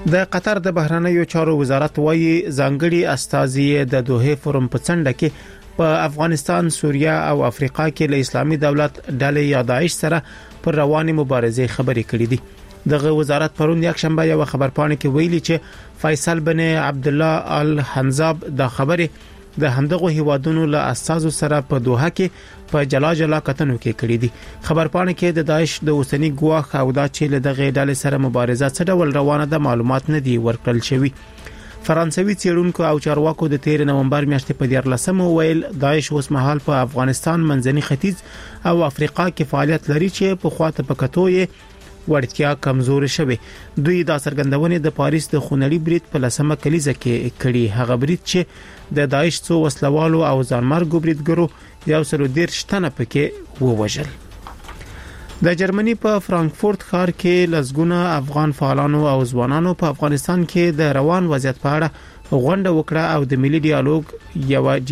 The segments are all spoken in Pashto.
د قطر د بهرنیو چارو وزارت وايي ځانګړي استازي د دوحه فورم په څنډه کې په افغانستان، سوریه او افریقا کې له اسلامي دولت ډلې یا داعش سره پر رواني مبارزې خبرې کړې دي. دغه وزارت پرون یک شنبه یو خبرپاڼه کې ویلي چې فیصل بن عبد الله الحنزاب د خبرې د همدغه هیوادونو له اساسو سره په دوحه کې په جلا کتنو کې کړې دي. خبرپاڼه کې د داعش د اوسنی ګواښ او د چې له دغه ډلې سره مبارزه څه ډول روانه ده معلومات نه دي ورکړل شوی. فرانسوي څېړونکو او چارواکو د 13 نومبر میاشتې په 14 ویل داعش اوس مهال په افغانستان، منځني ختیځ او افریقا کې فعالیت لري چې په خواته پکتوې وړتیا کمزوري شوه. دوی دا څرګندونه د پاریس د خونړي برید په لسمه کلیزه کې کړي. هغه برید چې د داعش څو وسلوالو او ځانمرګو بریدګرو یو سل ډیر شتنه پکې ووجل. د جرمني په فرانکفورت ښار کې لزګونه افغان فعالانو او ځوانانو په افغانستان کې د روان وضعیت په اړه غونډه وکړه او د ملي ډیالوګ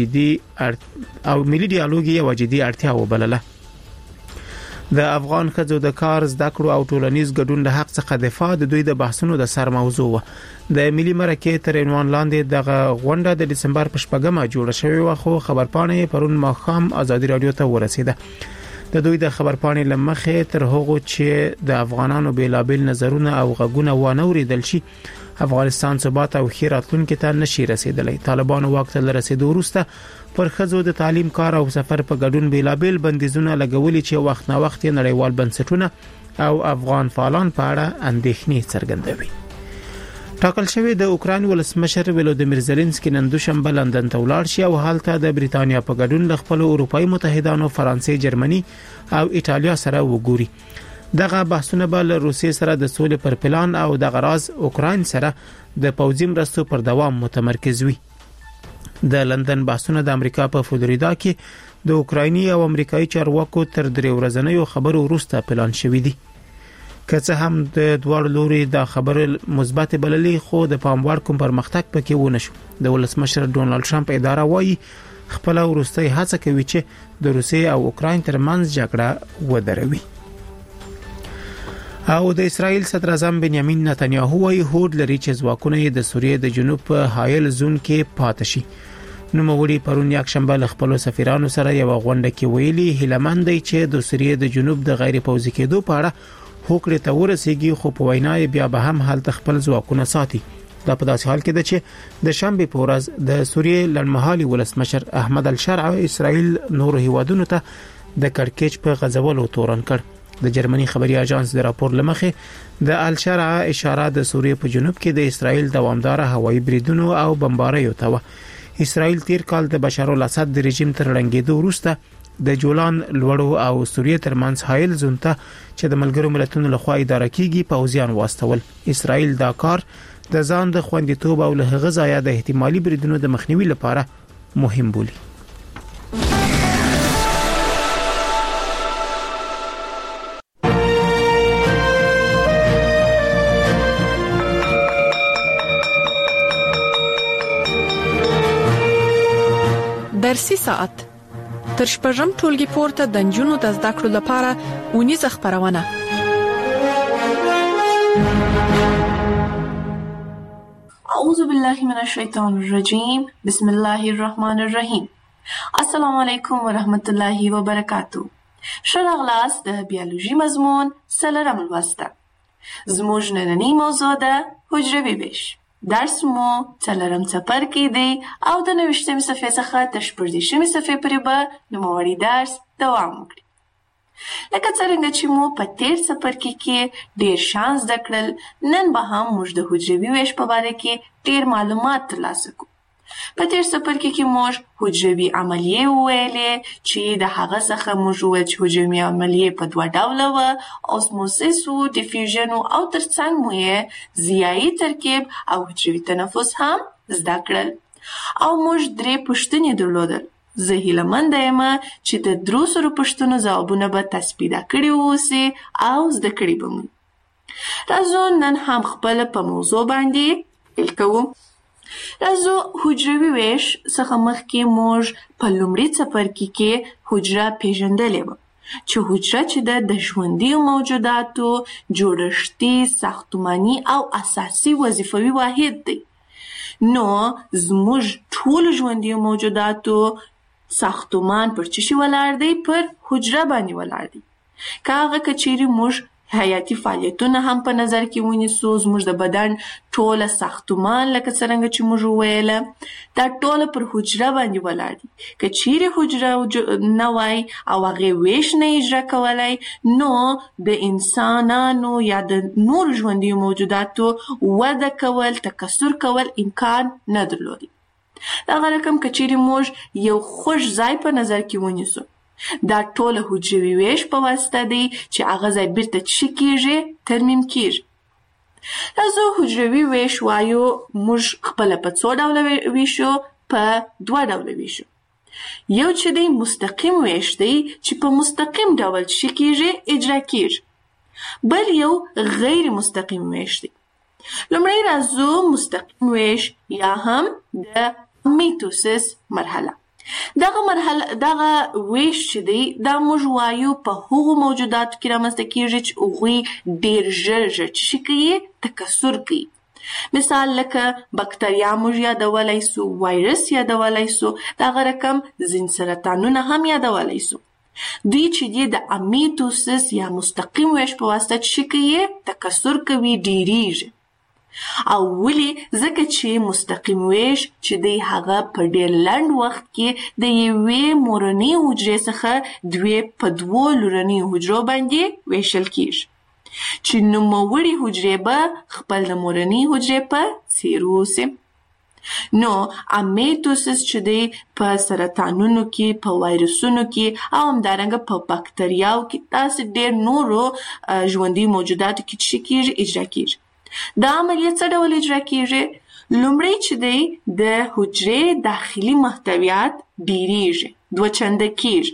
یو جدي اړتیا وبلله. د افغان ښځو د کار، زده کړو او ټولنیز ګډون د حق څخه دفاع د دوی د بحثونو د سر موضوع و. د ملي مرکې تر عنوان لاندې دغه غونډه د دسمبر په 8مه جوړه شوې و، خو خبرپاڼه پرون ماښام ازادي رادیو ته ورسیده. د دوی د خبرپاڼې لمخې تر هغه چې د افغانانو بیلابل نظرونه او غږونه ونه اوریدل شي، افغانستان ثبات او خیر راتلونکي ته نشي رسیدلی. طالبانو واک ته رسیدو وروسته پر خزو د تعلیم، کار او سفر په ګډون بیلابل بندیزونه لګولي چې وخت نه وخت نړیوال بنسټونه او افغان فعالان په اړه اندېښنې څرګندوي. ټاکل شوی د اوکراین ولسمشر ولودیمیر زيلنسکي نن دوشنبه لندن ته ولاړ شي او هلته د بریتانیا په ګډون له خپل اروپאי متحدانو فرانسې، جرمني او ایټالیا سره وګوري. دغه بحثونه به له روسیې سره د سولې پر پلان او د غراض اوکراین سره د پوځي مرستو پر دوام متمرکز وي. د لندن بحثونه د امریکا په فلوریدا کې د اوکرایني او امریکایي چارواکو تر 3 ورځنیو خبرو وروسته پلان شوې دي. که څه هم د دوه لوري د خبرو مثبت بللې، خو د پاموړ کوم پرمختګ پکې ونه شو. د ولسمشر ډونالد ټرمپ اداره وايي خپل وروستي هڅه کوي چې د روسیې او اوکراین ترمنځ جګړه ودروي. او د اسرائیل صدر اعظم بنیامین نتنیاهو وايي هوډ لري چې ځواکونه د سوریې د جنوب په حایل زون کې پاتې شي. نوموړي پرون یک شنبه له خپل سفیرانو سره یو غونډه کې ویلي هیلمند دی چې د سوریې د جنوب د غیر پوځي کېدو په اړه هوکړه ته ورسیږي، خو په وینا بیا به هم حالت خپل ځواکونه ساتي. دا په داسې حال کې ده چې د شنبه په ورځ د سوریې لړمحالي ولسمشر احمد الشرع اسرائیل نور هیوادونو ته د کړکېچ په غځولو تورن کړ. د جرمني خبري اژانس د راپور لمخې د الشرع اشاره د سوریې په جنوب کې د اسرائیل دوامدار هوایي بریدونو او بمباریو ته و. اسرائیل تیر کال د بشار الاسد د رژیم تر رنګېدو وروسته د جولان لوړو او سوریې ترمنځ حایل زون ته چې د ملګرو ملتونو لخوا اداره کیږي پوځیان واستول. اسرائیل دا کار د ځان د خوندیتوب او له هغه ځایه د احتمالي بریدونو د مخنیوي لپاره مهم بولي. درسي ساعت تر شپږم ټولګي پورته د نجونو د زده کړو لپاره ونیزه خبرونه. اعوذ بالله من الشیطان الرجیم، بسم الله الرحمن الرحیم. السلام علیکم ورحمت الله وبرکاتو. شراغلاس د بیولوژي مضمون سلرم لوسته. زموږ نننی موضوع ده حجروي ویش. درس مو څلورم څپرکی دی او د 90مې صفحې څخه تر 14مې صفحې پورې به نوموړی درس دوام وکړي. لکه څرنګه چې مو په تیر څپرکي کې ډیر شان زده کړل، نن به هم موږ د حجروي ویش په باره کې ډیر معلومات ترلاسه کوو. په تیر څپرکي کې موږ حجروي عملیې وویلې چې د هغه څخه موږ وویل چې حجروي عملیې په 2 ډوله وه، اوسموسیس و ډیفیوژن او ترڅنګ مو یې ضیایي ترکیب او حجروي تنفس هم زده کړل. او موږ 3 پوښتنې درلودل. زه هیله منده یم چې د 300 پوښتنو ځوابونه به تاسو پیدا کړي اوسئ او زده کړي به مو. راځو نن هم خپل په موضوع باندې پیل کوو. راځو حجروي ویش څخه مخکې موږ په لومړي څپرکي کې حجره پیژندلې وه. چې حجره چې د ژوندي موجوداتو جوړښتي، ساختماني او اساسي وظیفوي واحد دی. نو زموږ ټول ژوندي موجوداتو ساختمان پر څه شي ولاړ دی؟ پر حجره باندې ولاړ دی. که هغه که چیرې موږ حیاتي فعالیتونه هم په نظر کې ونیسو، زموږ د بدن ټوله ساختمان لکه څرنګه چې موږ وویله دا ټوله پر حجره باندې ولاړ دي. که چیرې حجره نه وای او هغې ویش نه اجرا کولی، نو د انسانانو یا د نور ژوندي موجوداتو وده کول، تکثر کول امکان نه درلودي. دغه رقم که چیرې موږ یو خوږ ځای په نظر کې ونیسو، دا ټوله حجروي ویش په واسطه دی چې هغه ځای بیرته څه کیږي؟ ترمیم کیږي. راځو حجروي ویش وایو موږ خپله په څو ډوله ویشو؟ په 2 ډوله ویشو. یو چې دی مستقیم ویش دی چې په مستقیم ډول څه کیږي؟ اجرا کیږي. بل یو غیر مستقیم ویش دی. لومړی راځو مستقیم ویش یا هم د میتوسیس مرحله. دغه ویش چې دی دا موږ وایو په هغو موجوداتو کې رامنځته کیږي چې هغوی ډېر ژر څه کوي؟ تکثر کوي. مثال لکه بکتریا موږ یادولی سو، وایرس یادولی سو، دغه رقم ځینې سرطانونه هم یادولی سو. دوی چې دی د میتوسیس یا مستقیم ویش په واسطه څه کوي؟ تکثر کوي، ډېریږي. او ولی؟ ځکه چې مستقیم ویش چې دی هغه په ډېر لنډ وخت کې د یوې مورنۍ حجرې څخه په 2 لورنۍ حجرو باندې ویشل کیږي، چې نوموړي حجرې به خپل د مورنۍ حجرې په څیر اوسي. نو میتوسیس چې دی په سرطانونو کې، په وایرسونو کې او همدارنګه په بکتریاو کې، داسې ډېر نورو ژوندي موجوداتو کې څه کیږي؟ اجرا کیږي. دا عملیه څه ډول اجرا کیږي؟ لومړی چې دی د حجرې داخلي محتویات ډیریږي، 2 چنده کیږي.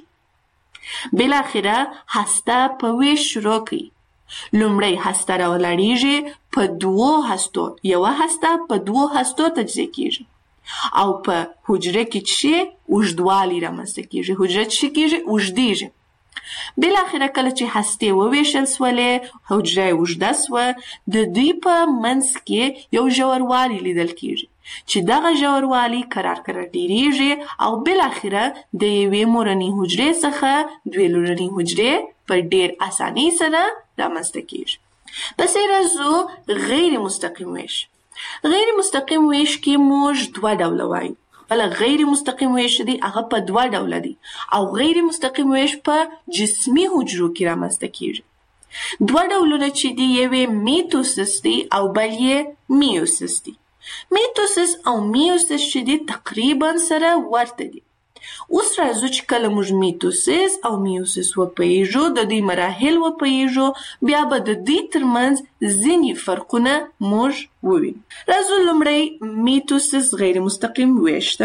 بالاخره هسته په ویش شروع کوي. لومړی هسته راولاړیږي په 2 هستو، یوه هسته په 2 هستو تجزیه کیږي او په حجره کې څه اوږدوالی رامنځته کیږي، حجره څه کیږي؟ اوږدیږي. بالاخره کله چې هستې وویشل سولې، حجره اوږده سوه، د دوی په منځ کې یو ژوروالی لیدل کیږي چې دغه ژوروالی کرار ډیریږي او بالاخره د یوې مورنۍ حجرې څخه 2 لورنۍ حجرې په ډېر اسانۍ سره رامنځته کیږي. پسې راځو غیر مستقیم ویش. غیر مستقیم ویش کې موږ 2 ډوله وایو. غیر مستقیم ویش دی هغه په 2 ډوله دی او غیر مستقیم ویش په جسمي حجرو کې رامنځته کیږي. 2 ډولونه چې دی یوې میتوسیس دی او بل یې میوسیس دی. میتوسیس او میوسیس چې دی تقریبا سره ورته دي. اوس راځو چې کله موږ میتوسیس او میوسیس وپیژو، د دوی مراحل وپیژو، بیا به د دوی ترمنځ ځینې فرقونه موږ ووینو. راځو لومړی میتوسیس غیر مستقیم ویش ته.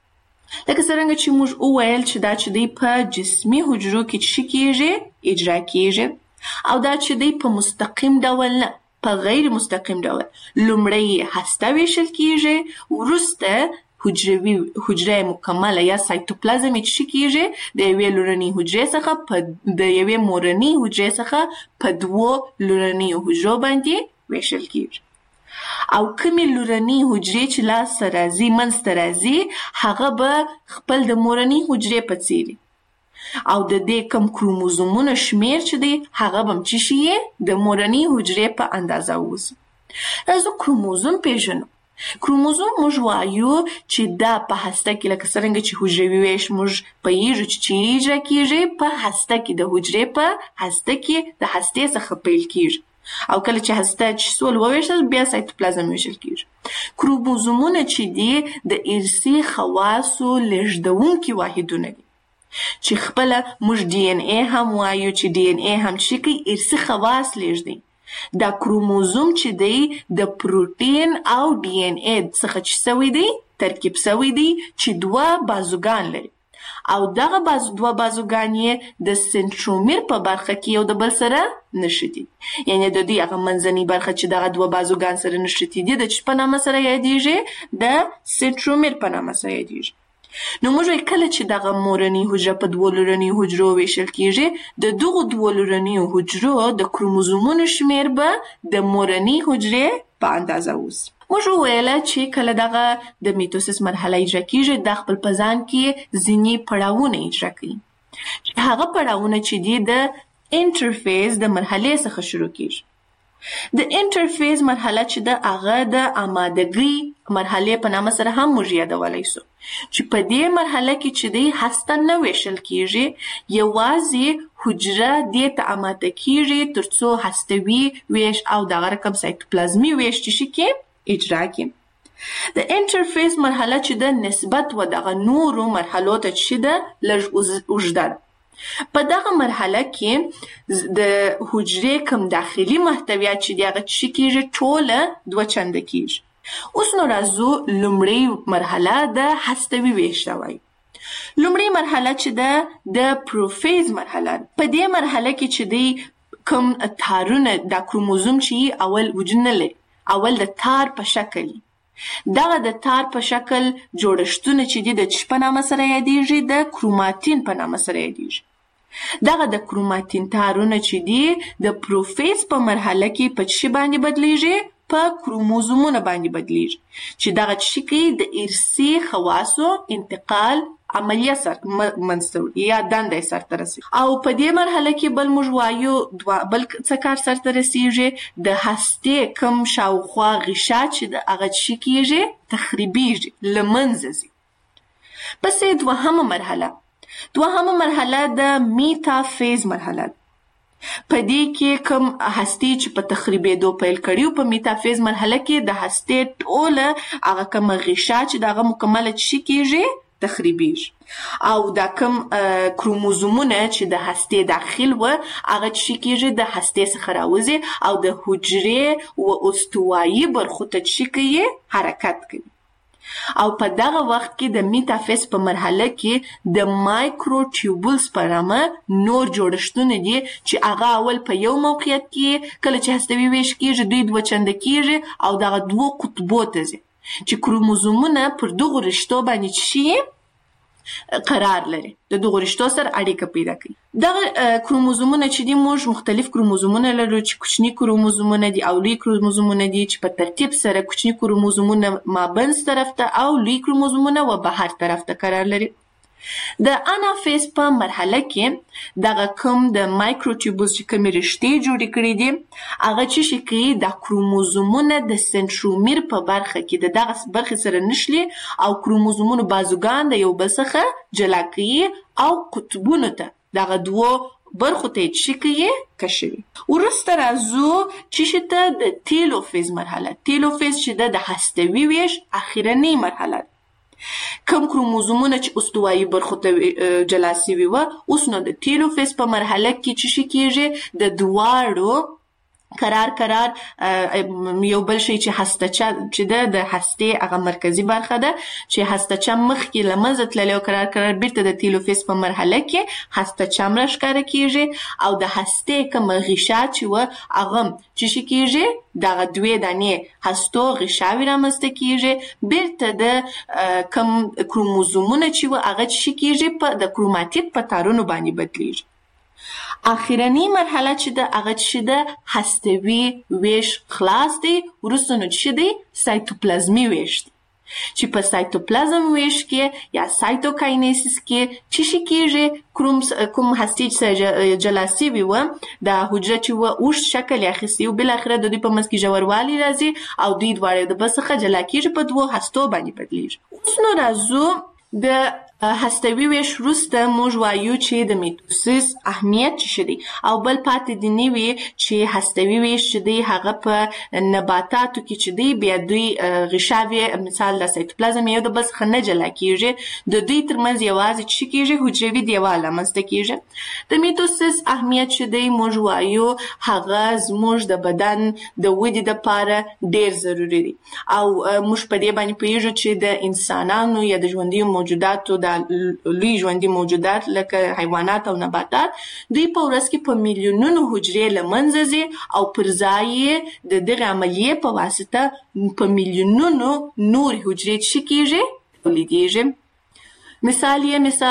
لکه څرنګه چې موږ وویل چې دا چې دی په جسمي حجرو کې څه کیږي؟ اجرا کیږي. او دا چې دی په مستقیم ډول نه، په غیر مستقیم ډول. لومړی هسته ویشل کیږي، وروسته حجره مکمله یا سایتوپلازم چې کیږي د یوې لورنۍ حجرې څخه د یوې مورنۍ حجرې څخه په 2 لورنۍ حجرو باندې ویشل کیږي. او کومې لورنۍ حجرې چې لاسته راځي، منځته راځي، هغه به خپل د مورنۍ حجرې په څیر او د دې کم کروموزومونو شمیر چې دی هغه به څه شي؟ د مورنۍ حجرې په اندازه اوسي. راځو کروموزوم پیژنو. کروموزوم موږ وایو چې دا په هسته کې لکه څرنګه چې حجروي ویش موږ پوهیږو چې چیرې اجرا کیږي، په هسته کې د حجرې په هسته کې د هستې څخه پیل کیږي او کله چې هسته چې سول وویشل بیا سایتوپلازم ویشل کیږي. کروموزومونه چې دي د ارثي خواصو لېږدونکي واحدونه دي چې خپله موږ ډي ان اے هم وایو چې ډي ان اے هم چې کوي ارثي خواص لېږدوي. دا کروموزوم چې دی د پروتین او ډي ان اے څخه چې سوی دی ترکیب سوی دی چې 2 بازوګان لري او دغه 2 بازوګان یې د سنترومیر په برخه کې یو د بل سره نښتي، یعنی د دې هغه منځنۍ برخه چې دغه 2 بازوګان سره نښتي دي د چ په نامه سره یادیږي؟ د سنترومیر په نامه سره یادیږي. نو موږ کله چې دغه مورنۍ حجره په دوه لورنۍ حجرو ویشل کیږي د دغه دوه لورنۍ حجرو د کروموزومونو شمیر به د مورنۍ حجرې په اندازه اوسي. موږ ویل چې کله دغه د میټوسیس مرحله اجرا کیږي د خپل پزان کې ځینی پړاوونه اجرا کوي. هغه پړاوونه چې دي د انټرفیس د مرحله څخه شروع کیږي. د انټرفیس مرحله چې د هغه د آمادګۍ مرحله په نامه سره هم موږ یادولای شو چې په دې مرحله کې چې د هسته نه ویشل کیږي یوازې حجره د ته آماده کیږي ترڅو هستوي ویش او دغه رقم سایتوپلازمي ویش چې اجرا کړي. د انټرفیس مرحله چې د نسبت و دغه نورو مرحلو ته چې د لږ اوږده په دغه مرحله کې د حجرې کوم داخلي محتویات چې دی هغه چې کیږي ټوله دوه چنده کیږي. اوس نو راځو لومړی مرحله د هستوي ویش ته وایي. لومړی مرحله چې د پروفیز مرحله په دې مرحله کې چې دی کوم تارونه د کروموزوم چې اول وجود نه لري اول د تار په شکل دغه د تار په شکل جوړښتونه چې دي د چی په نامه سره یادیږي د کروماتین په نامه سره یادیږي. دغه د کروماتین تارونه چې دي د پروفیز په مرحله کې په چی باندې بدلیږي په کروموزومونه باندې بدلیږي چې دغه چی کې د ارثي خواصو انتقال عملیه سره منځته یا دنده سره رسي. او په دې مرحله کې بل موږ وایو بل څه کار سره رسیږي د هسته کم شاوخوا غشا چې د هغه چی کېږي تخریبیږي لمنځه ځي. پسې دوهمه مرحله د میټافیز مرحله. په دې کې کوم هستی چې په تخریبېدو پیل کړي په میټافیز مرحله کې د هستی ټوله هغه کوم غشا چې دغه مکمله چی کېږي تخریبیږي او دا کوم کروموزومونه چې د هسته داخل و هغه چې کېږي د هسته څخه راوځي او د حجرې او استوایي برخو ته چې کوي حرکت کوي. او په دغه وخت کې د میټافیز په مرحله کې د مایکروټیوبولز په نامه نور جوړښتونه دي چې هغه اول په یو موقعیت کې کله چې هستوي ویش کېږي دوی دوه چنده کېږي او دغه دوه قطبو ته ځي چې کروموزومونه پر دغه رشتو باندې شي قرار لري د دغه رشتو سره اړیکه پیدا کوي. دغه کروموزومونه چې دي موږ مختلف کروموزومونه لرو چې کوچني کروموزومونه دي او لوی کروموزومونه دي چې په ترتیب سره کوچني کروموزومونه مابینځ طرف ته او لوی کروموزومونه و بهر طرف ته قرار لري. د انافیز په مرحله کې دغه کوم د مایکروټیوبولز چې کومې رشتې جوړې کړي دي هغه چې کوي د کروموزومونه د سنترومیر په برخه کې د دغه برخې سره نښلي او کروموزومونو بازوګان د یو بل څخه جلا کوي او قطبونو ته دغه دوه برخو ته چې کوي کشوي. وروسته راځو چې ته د تیلوفیز مرحله. تیلوفیز چې د هستوي ویش اخرنۍ مرحله کوم کروموزومونه چې استوایي برخو ته جلا سوي و اوس نو د تیلوفیز په مرحله کې چې کېږي د دواړو قرار یو بل شي چې هستچا چې د هسته هغه مرکزی برخه ده چې هستچا مخ کې لمزه تللی او قرار بیرته د تیلوفیز په مرحله کې هستچا مرشکاره کېږي او د هسته کوم غشا چې و هغه چې کېږي دغه دوی دانې هستو غشاوي رامنځته کېږي بیرته د کوم کروموزومونه چې و هغه چې کېږي په د کروماتید په تارونو باندې بدلیږي. اخرنی مرحله چې د هغه چې د هستوي ویش خلاص دی وروسته نو چې دی سایتوپلازمي ویش دی چې په سایتوپلازم ویش کې یا سایتوکاینیسیس کې چې کېږي کوم هستي چې جلا سوي و د حجره چې و اوږد شکل اخیستي او بالاخره د دوی په منځ کې ژوروالي راځي او دوی دواړه د بل څخه جلا کېږي په دوه هستو باندې بدلیږي. اوس نو راځو د هستوي ویش وروسته موږ وایو چې د میټوسیس اهمیت څه دی او بل پاتې دی نوي چې هستوي ویش چې دی هغه په نباتاتو کې چې دی بیا دوی غشاوي مثال د سایتوپلازم یو د بل څخه نه جلا کېږي د دوی ترمنځ یوازې چې کېږي حجروي دیوال رامنځته کېږي. د میټوسیس اهمیت چې دی موږ وایو هغه زموږ د بدن د ودې دپاره ډېر ضروري دی او موږ په دې باندې پوهېږو چې د انسانانو یا د ژوندیو موجوداتو لوی ژوندي موجودات لکه حیوانات او نباتات دوی په ورځ کې په میلیونونو حجرې له منځه ځي او پر ځای د دغه عملیې په واسطه په میلیونونو نور حجرې چې کېږي تولیدېږي. مثال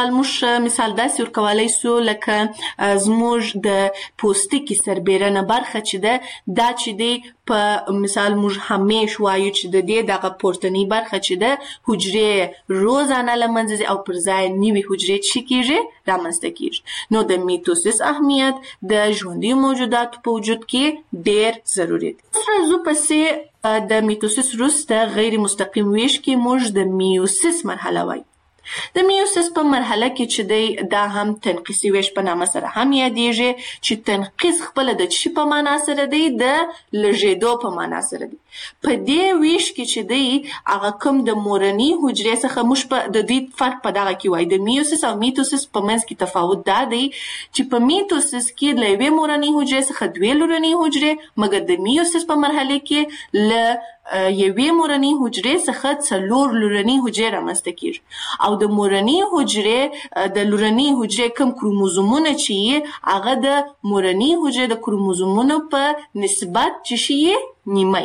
مثال داسې ورکولای سو لکه زموږ د پوستکي سربیرنه برخه چې ده دا چې دی په مثال موږ همیش وایو چې د دې دغه پورتنی برخه چې ده حجرې روزانه له منځه ځي او پر ځای نوي حجرې څه کیږي رامنځته کیږي. نو د میتوسیس اهمیت د ژوندیو موجوداتو په وجود کې ډیر ضروري دی. راځو پسې د میتوسیس وروسته غیر مستقیم ویش کې موږ د میوسیس مرحله وایو. د میوسیس په مرحله کې چې دی دا هم تنقیصي ویش په نامه سره هم یادیږي چې تنقیص خپل د چی په معنا سره دی د لږېدو په معنا سره دی. په دې ویش کې چې دی هغه کوم د مورني حجرې څخه موږ په د دې فرق په دغه کې وایي. د میوسیس او میتوسیس په منځ کې تفاوت دا دی چې په میتوسیس کې له یوې مورني حجرې څخه دوې لورنۍ حجرې، مګر د میوسیس په مرحله کې له یوې مورنۍ حجرې څخه څلور لورنۍ حجرې رامنځته کیږي او د مورنۍ حجرې د لورنۍ حجرې کوم کروموزومونه چې هغه د مورنۍ حجرې د کروموزومونو په نسبت چې شي نیمه.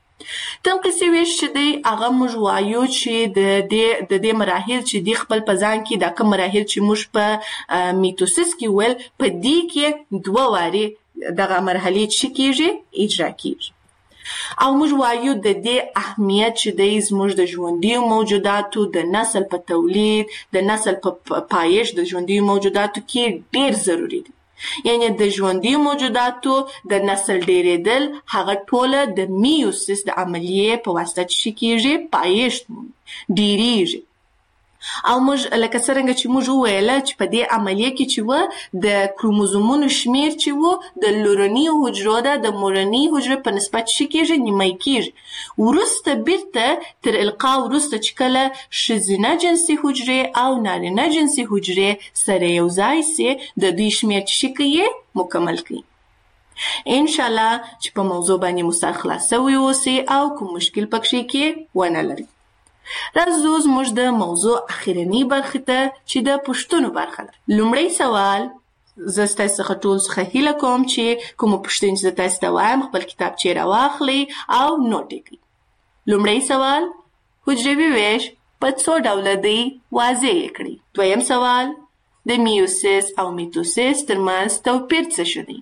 تنقیصي ویش چې دی هغه موږ وایو چې د دې مراحل چې دی خپل په ځان کې دا کوم مراحل چې موږ په میتوسیس کې ول په دې کې دوه وارې دغه مرحلې چې کیږي اجرا کیږي. او موږ وایو د دې اهمیت چې دی زموږ د ژوندیو موجوداتو د نسل په تولید د نسل په پایش د ژوندیو موجوداتو کې ډیر ضروری دی. یعنی د ژوندیو موجوداتو د نسل ډیرېدل هغه ټوله د میوسیس د عملیې په واسطه چې کیږي پایش ډیریږي. او موږ لکه څنګه چې موږ وویل چې په دې عملیه کې چې و د کروموزومونو شمیر چې و د لورنۍ حجرو د مورنۍ حجرې په نسبت شي کېږي نیمه کېږي. وروسته بیرته تر القا وروسته چې کله ښځینه جنسي حجرې او نارینه جنسي حجرې سره یو ځای سي د دوی شمیر چې شي کوي مکمل کوي. انشاءالله چې په موضوع باندې مو سر خلاص شوی اوسي او کوم مشکل پکې کې ونه لري. راځو زموږ د موضوع اخرنی برخه ته چې د پوښتنو برخه ده. لومړی سوال زه ستاسو څخه ټول څخه هیله کوم چې کوم پوښتنې چې تاسو ته وایم خپل کتابچې راواخلئ او نوټ یې کړئ. لومړی سوال حجروي ویش په څو ډوله دی واضح یې کړئ. دویم سوال د میوسیس او میتوسیس ترمنځ توپیر څه شو دی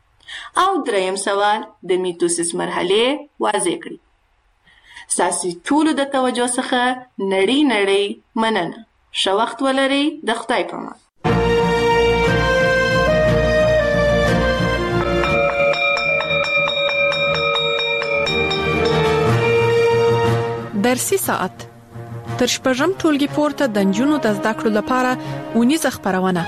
او دریم سوال د میتوسیس مرحله واضح کړئ. ستاسو ټولو د توجه څخه نړۍ مننه. ښه وخت ولرئ. د خدای په امان. درسي ساعت تر شپږم ټولګي پورته د نجونو د زده کړو لپاره اونیزه خبرونه.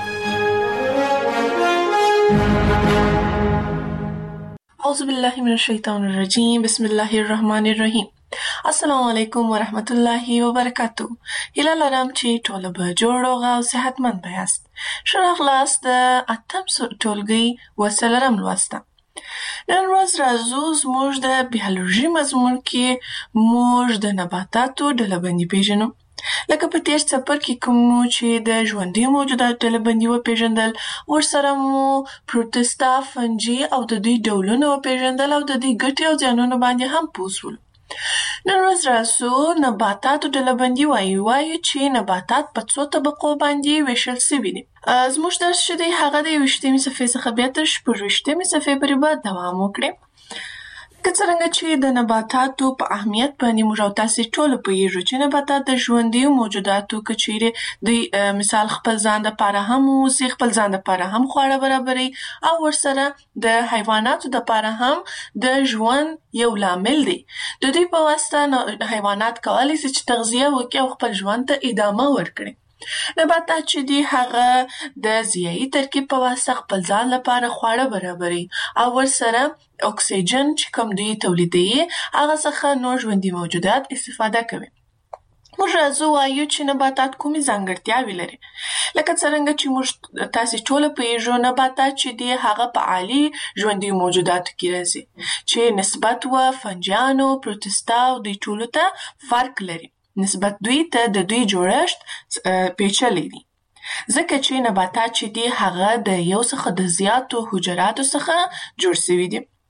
اعوذ بالله من الشیطان الرجیم. بسم الله الرحمن الرحیم. السلام علیکم ورحمت الله وبرکاتو. هیله لرم چې ټول به جوړ او صحتمند یاست. ښه راغلاست د اتم ټولګي وسلرم لوسته. نن ورځ راځو زموږ د بیولوژي مضمون کې موږ د نباتاتو ډلبندي پیژنو. لکه په تیر څپرکي کې کوم چې د ژوندیو موجوداتو ډلبندي وپیژندل، ورسره مو پروتستا، فنجي او د دوی ډولونه وپیژندل او د دوی ګټې او زیانونه باندې هم پوه شولو. نن ورځ راځو نباتاتو ډلبندي وایو چې نباتات په څو طبقو باندې ویشل شوي دي. زموږ درس چې دی هغه د 21مې صفحې څخه بیا تر 26مې صفحې پورې به دوام وکړي. که څرنګه چې د نباتاتو په اهمیت باندې موږ او تاسې ټول پوهیږو چې نباتات د ژوندیو موجوداتو که چیرې دوی مثال خپل ځان دپاره هم اوسي، خپل ځان دپاره هم خواړه برابروي او ورسره د حیواناتو دپاره هم د ژوند یو لامل دی. د دوی په واسطه حیوانات کولی شي چې تغذیه وکړي او خپل ژوند ته ادامه ورکړي. نباتات چې دي هغه د ضیایي ترکیب په واسطه خپل ځان لپاره خواړه برابروي او ورسره اکسیجن چې کوم دوی تولیدوي هغه څخه نور ژوندي موجودات استفاده کوي. موږ راځو وایو چې نباتات کومې ځانګړتیاوې لري. لکه څرنګه چې موږ تاسې ټوله پوهیږو نباتات چې دي هغه په عالي ژوندي موجوداتو کې راځي چې نسبت و فنجیانو، پروتستا او دوی ټولو ته فرق لري. نسبت دوی ته د دوی جوړښت پیچلی دی ځکه چې نباتات چې دي هغه د یو څخه د زیاتو حجراتو څخه جوړ شوي دي.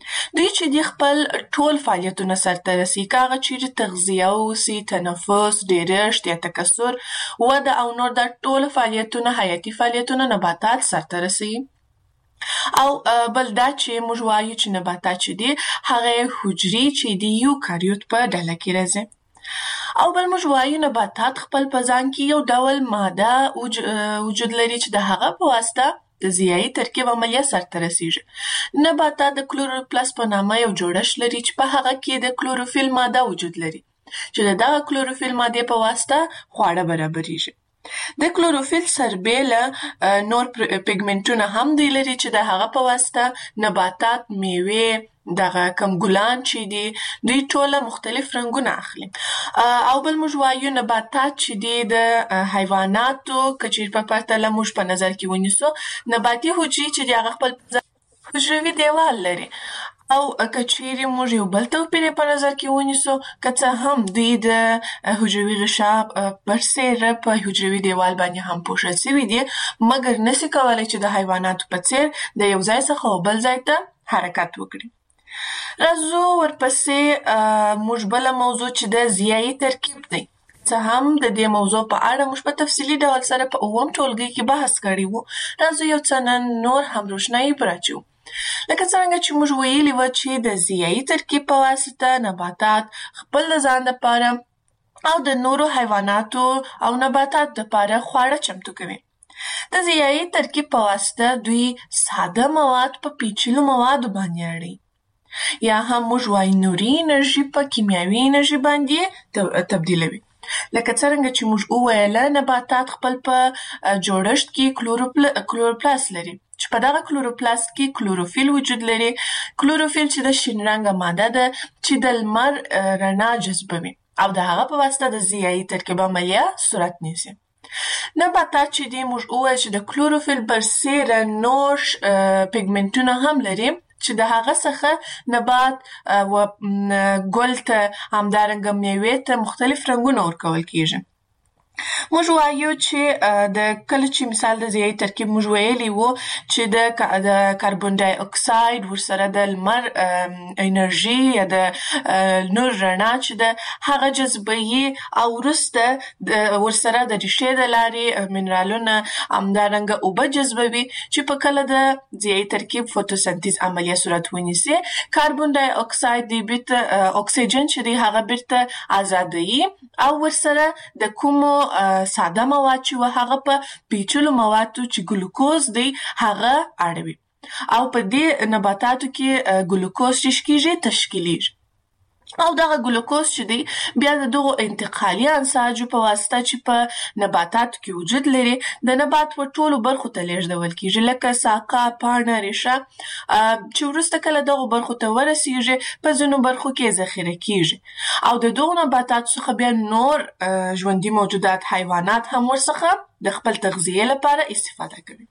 دوی چې د خپل ټول فعالیتونه سرته رسي، که هغه چیرې تغذیه اوسي، تنفس، ډېرښت یا تکثر، وده او نور دا ټول فعالیتونه، حیاتي فعالیتونه نباتات سرته رسي. او بل دا چې موږ وایو چې نباتات چې دي هغه حجري چې دي یوکاریوت په ډله کې راځي. او بل موږ وایو نباتات خپل په ځان کې یو ډول ماده وجود لري چې د هغه په واسطه د ضیایي ترکیب عملیه سرته رسیږي. نباتات د کلوروپلاست په نامه یو جوړښت لري چې په هغه کې د کلوروفیل ماده وجود لري چې د دغه کلوروفیل مادې په واسطه خواړه برابرېږي. د کلوروفیل سربېله نور پیګمنټونه هم دی لري چې د هغه په واسطه نباتات، میوې، دغه کم ګلان چې دي دوی ټوله مختلف رنګونه اخلي. او بل موږ وایو نباتات چې دي د حیواناتو که چیرې په پرتله موږ په نظر کې ونیسو، نباتي حجرې چې دي هغه خپل حجروي دیوال لري. او که چیرې موږ یو بل توپیر په نظر کې ونیسو، که څه هم دوی د حجروي غشا برسېره په حجروي دیوال باندې هم پوښل شوي دي، مګر نشي کولی چې د حیواناتو په څېر د یو ځای څخه بل ځای ته حرکت وکړي. راځو ورپسې موږ بله موضوع چې د ضیایي ترکیب دی. څه هم د دې موضوع په اړه موږ په تفصیلي ډول سره په 9 ټولګي کې بحث کړی وو. راځو یو څه نن نور هم روښنایي پراچو. لکه څنګه چې موږ ویلي وو چې د ضیایي ترکیب په واسطه نباتات خپل د ځان دپاره او د نورو حیواناتو او نباتاتو دپاره خواړه چمتو کوي. د ضیایي ترکیب په واسطه دوی ساده مواد په پیچلو موادو باندې اړوي، یا هم موږ وایو نوري انرژي په کیمیاوي انرژي باندې تبدیلوي. لکه څرنګه چې موږ وویله نباتات خپل په جوړښت کې کلوروپلاست لري چې په دغه کلوروپلاست کې کلوروفیل وجود لري. کلوروفیل چې د شین رنګه ماده ده چې د لمر رڼا جذبوي او د هغه په واسطه د ضیایي ترکیب عملیه صورت نیسي. نباتات چې دي موږ وویل چې د کلوروفیل برسېره نور پیګمنټونه هم لري چې د هغه څخه نبات و ګل ته همدارنګه میوې ته مختلف رنګونه ورکول کیږي. موږ وایو چې د کله چې مثال د ضیایي ترکیب موږ ویلي وو چې د کاربن ډای اکساید ورسره د لمر انرژي یا د نور رڼا چې ده هغه جذبوي او وروسته ورسره د ریښې د لارې منرالونه همدارنګه اوبه جذبوي چې په کله د ضیایي ترکیب فوتوسنتیز عملیه صورت ونیسي. کاربن ډای اکساید دی بیرته اکسیجن چې دی هغه بیرته ازادوي او ورسره د کومو ساده مواد چې و هغه په پیچلو موادو چې ګلوکوز دی هغه اړوي او په دې نباتاتو کې ګلوکوز چې کیږي تشکیلیږي. او دغه ګلوکوز چې دی بیا د دغو انتقالي انساجو په واسطه چې په نباتاتو کې وجود لري د نبات په ټولو برخو ته لیږدول کیږي، لکه ساقه، پاڼه، ریښه، چې وروسته کله دغو برخو ته ورسیږي په ځینو برخو کې ذخیره کیږي او د دغو نباتاتو څخه بیا نور ژوندي موجودات، حیوانات هم ورڅخه د خپل تغذیې لپاره استفاده کوي.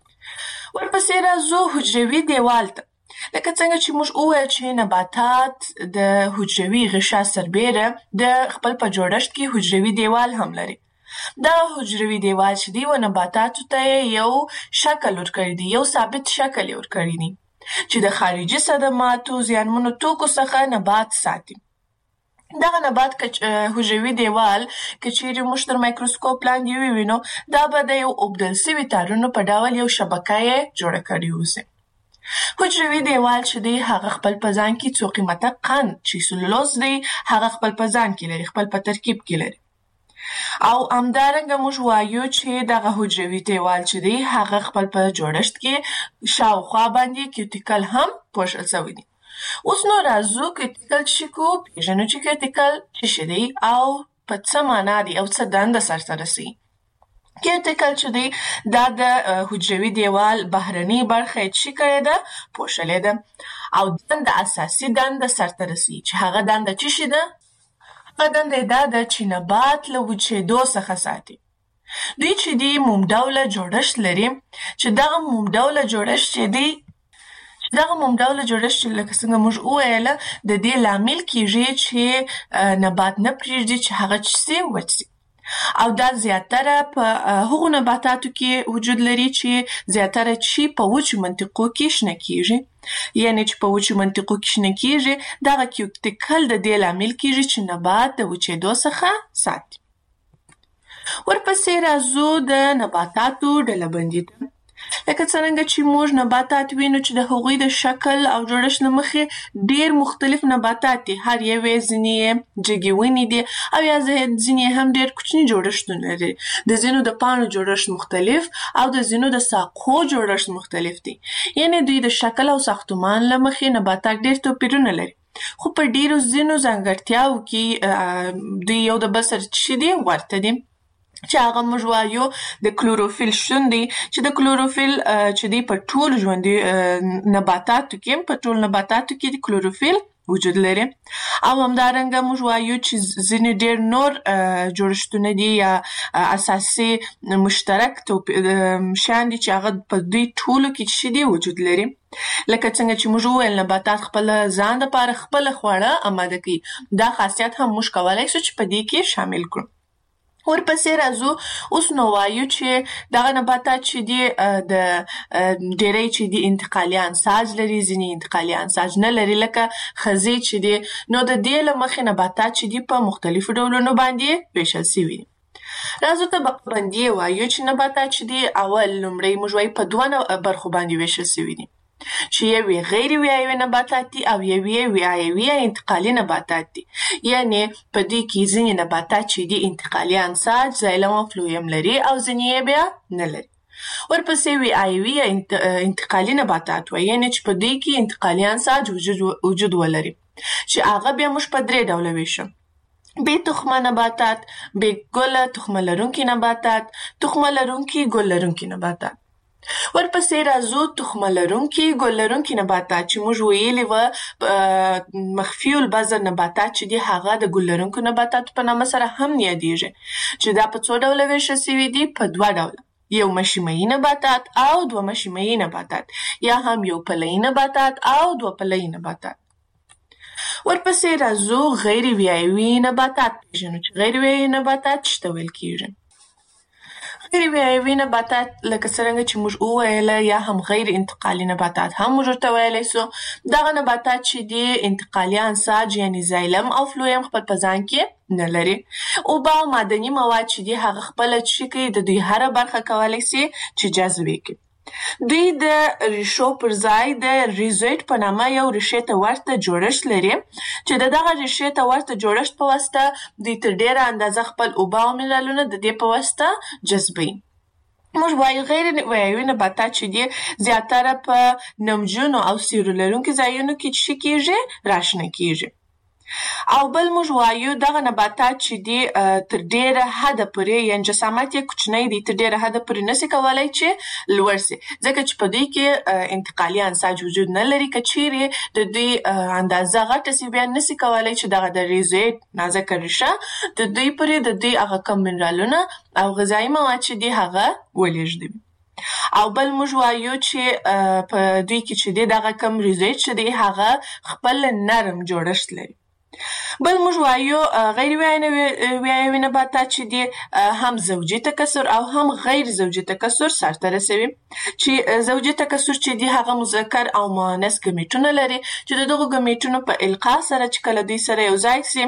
ورپسې راځو حجروي دیوال ته. لکه څنګه چې موږ وویل چې نباتات د حجروي غشا سربېره د خپل په جوړښت کې حجروي دیوال هم لري. دا حجروي دیوال چې دی و نباتاتو ته یو شکل ورکړی دی، یو ثابت شکل یې ورکړی دی چې د خارجي صدماتو، زیانمنو توکو څخه نبات ساتي. دغه نبات حجروي دیوال که چیرې موږ تر مایکروسکوپ لاندې ووینو دا به د یو اوبدل سوي تارونو په ډول یو شبکه یې جوړه کړې اوسي. حجروي دیوال چې دی هغه خپل په ځان کې څو قیمته قند چې سلولوز دی هغه خپل په ځان کې لري، خپل په ترکیب کې لري. او همدارنګه موږ وایو چې دغه حجروي دیوال چې دی هغه خپل په جوړښت کې شاوخوا باندې کیوټیکل هم پوښل شوی دی. اوس نو راځو کیوټیکل چې کو پیژنو چې کیوټیکل څه دی او په څه معنا دی او څه دنده سرته رسوي. کیوټیکل چې دی دا د حجروي دیوال بهرنۍ برخه یې څه کړې ده پوښلې ده او دنده اساسي دنده سرته رسوي چې هغه دنده څه ده؟ هغه دنده دا ده چې نبات له وچېدو څخه ساتي. دوی چې دی موم ډوله جوړښت لري چې دغه موم ډوله جوړښت چې دی لکه څنګه موږ وویله د دې لامل کیږي چې نبات نه پرېږدي چې هغه څه وچ شي. او دا زیاتره په هغو نباتاتو کې وجود لري چې زیاتره چې په وچو منطقو کې شنه کیږي. یعنی چې په وچو منطقو کې شنه کیږي دغه کیوټیکل د دې لامل کیږي چې نبات د وچېدو څخه ساتي. ورپسې راځو د نباتاتو ډلبندي ته. لکه څرنګه چې موږ نباتات وینو چې د هغوی د شکل او جوړښت له مخې ډېر مختلف نباتات دي. هر یوې ځینې جګې ونې دي او یا ځینې هم ډېر کوچني جوړښتونه لري. د ځینو د پاڼو جوړښت مختلف او د ځینو د ساقو جوړښت مختلف دي. یعنی دوی د شکل او ساختمان له مخې نباتات ډېر توپیرونه لري. خو په ډېرو ځینو ځانګړتیاو کې دوی یو د بل سره څه دي ورته دي. چې هغه موږ وایو د کلوروفیل شتون دی چې د کلوروفیل چې دی په ټولو ژوندي نباتاتو کې د کلوروفیل وجود لري. او همدارنګه موږ وایو چې ځینې ډېر نور جوړښتونه دي یا اساسي مشترک شیان دي چې هغه په دوی ټولو کې څه دي وجود لري. لکه څنګه چې موږ وویل نباتات خپل ځان دپاره خپله خواړه اماده کوي. دا خاصیت هم موږ کولی شو چې په دې کې شامل کړو. ورپسې راځو اوس نو وایو چې دغه نباتات چې دي د ډېری چې دي انتقالي انساج لري، ځینې انتقالي انساج نه لري لکه خزې چې دي. نو د دې له مخې نباتات چې دي په مختلفو ډولونو باندې ویشل سوي دي. راځو طبقه بندي وایو چې نباتات چې دي اول لومړی موږ وایو په دوه برخو باندې ویشل سوي دي چې یو غیر ویایوي نباتات دي او یو ویایوي انتقالي نباتات دي. یعنی په دې کې ځینې نباتات چې دي انتقالي انساج زایلم او فلویم لري او ځینې بیا نه لري. ورپسې ویایوي انتقالي نباتات وایي یعنی چې په دې کې انتقالي انساج وجود ولري چې هغه بیا موږ په درې ډوله ویشو: بې تخمه نباتات، بې ګله تخمه لرونکي نباتات، تخمه لرونکي ګل لرونکي نباتات. ورپسې راځو تخمه لرونکي ګل لرونکي نباتات چې موږ ویلي وه مخفي البذر نباتات چې دي هغه د ګل لرونکو نباتاتو په نامه سره هم یادیږي چې دا په څو ډوله ویشل سوي دي؟ په دوه ډوله: یو مشیمه‌یي نباتات او دوه مشیمه‌یي نباتات، یا هم یو پله‌یي نباتات او دوه پله‌یي نباتات. ورپسې راځو غیر ویایوي نباتات پیژنو چې غیر ویایوي نباتات څه ته ویل کیږي. غیر ویایوي نباتات لکه څرنګه چې موږ وویله یا هم غیر انتقالي نباتات هم موږ ورته ویلی سو. دغه نباتات چې دي انتقالي انساج یعنی زایلم او فلویم خپل په ځان کې نه لري. اوبه او معدني مواد چې دي هغه خپله څه کوي د دوی هره برخه کولی سي چې جذب یې کړي. دوی د ریښو پر ځای د ریزویډ په نامه یو ریښې ته ورته جوړښت لري چې د دغه ریښې ته ورته جوړښت په واسطه دوی تر ډېره اندازه خپل اوبه او منرالونه د دې په واسطه جذبوي. موږ وایو غیر ویایوي نباتات چې دي زیاتره په نمجنو او سیوري لرونکي ځایونو کې څه کیږي؟ راشنه کیږي. او بل موږ وایو دغه نباتات چې دي تر ډېره حده پورې یعنې جسامت یې کوچنی دی تر ډېره حده پورې نسي کولی چې لوړ سي ځکه چې په دوی کې انتقالي انساج وجود نه لري. که چیرې د دوی اندازه غټه سي بیا نسي کولی چې دغه د ریزویډ نازکه ریښه د دوی پورې د دوی هغه کم منرالونه او غذایي مواد چې دي هغه ولېږدوي. او بل موږ وایو چې په دوی کې چې دی دغه کم ریزویډ چې دی هغه خپل نرم جوړښت لري. بل موږ وایو غیر ویایوي نباتات چې دي هم زوجي تکثر او هم غیر زوجي تکثر سرته رسوي. چې زوجي تکثر چې دي هغه مذکر او مؤنث ګمیټونه لري چې د دغو ګمیټونو په القا سره چې کله دوی سره یو ځای سي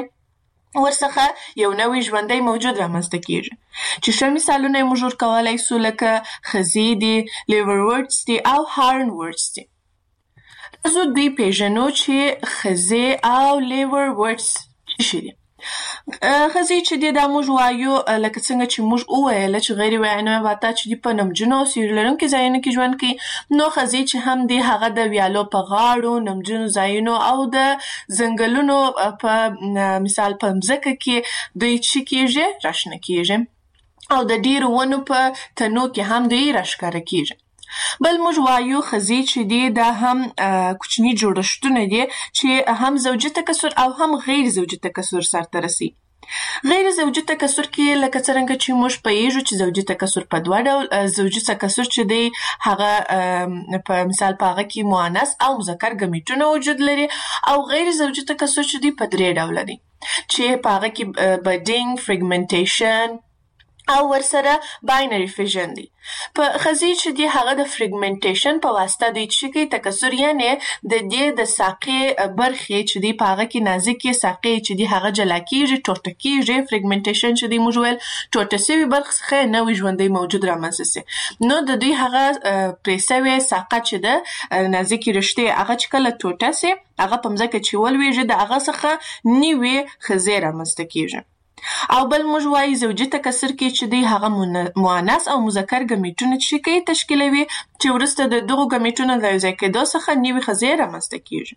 ورڅخه یو نوی ژوندی موجود رامنځته کیږي چې ښه مثالونه یې موږ ورکولی سو لکه خزې دي، لیورورډز دي او هارنورډز دي. راځو دوی پیژنو چې خزې او لیورورډز څه شي دي. خزې چې دي دا موږ وایو لکه څنګه چې موږ وویله چې غیر ویایوي نباتات چې دي په نمجنو او سیوري لرونکي ځایونو کې ژوند کوي. نو خزې چې هم دي هغه د ویالو په غاړو، نمجنو ځایونو او د ځنګلونو په مثال په مځکه کې دوی څه کیږي؟ راشنه کیږي او د ډېرو ونو په تنو کې هم دوی راښکاره کیږي. بل موږ وایو خزې چې دي دا هم کوچني جوړښتونه دي چې هم زوجي تکثر او هم غیر زوجي تکثر سرته رسي. غیر زوجي تکثر کې لکه څرنګه چې موږ پوهیږو چې زوجي تکثر په دوه ډول زوجي تکثر چې دی هغه په مثال په هغه کې مؤنث او مذکر ګمیټونه وجود لري او غیر زوجي تکثر چې دی په درې ډوله دی چې په هغه کې بډینګ، فریګمنټیشن او ورسره باینری فیژن دی. په خزي چې دی هغه د فریګمنټیشن په واسطه دی چې کوي تکثر، یعنی د دې د ساقې برخې چې دی په هغه کې نازکې ساقې چې دی هغه جلا کیږي، ټوټه کیږي. فریګمنټیشن چې دی موږ ویل ټوټه سوي برخه څخه نوې ژوندی موجود رامنځته سي. نو د دوی هغه پرې سوې ساقه چې د نازکې رشتې هغه چې کله ټوټه سي هغه په مځکه چې ولویږي د هغه څخه نوې خزې رامنځته کیږي. او بل موږ وایي زوجي تکثر کې چې دی هغه مؤنث او مذکر ګمیټونه چې کوي تشکیلوي چې وروسته د دغو ګمیټونو د یوځای کېدو څخه نوې خزې رامنځته کیږي.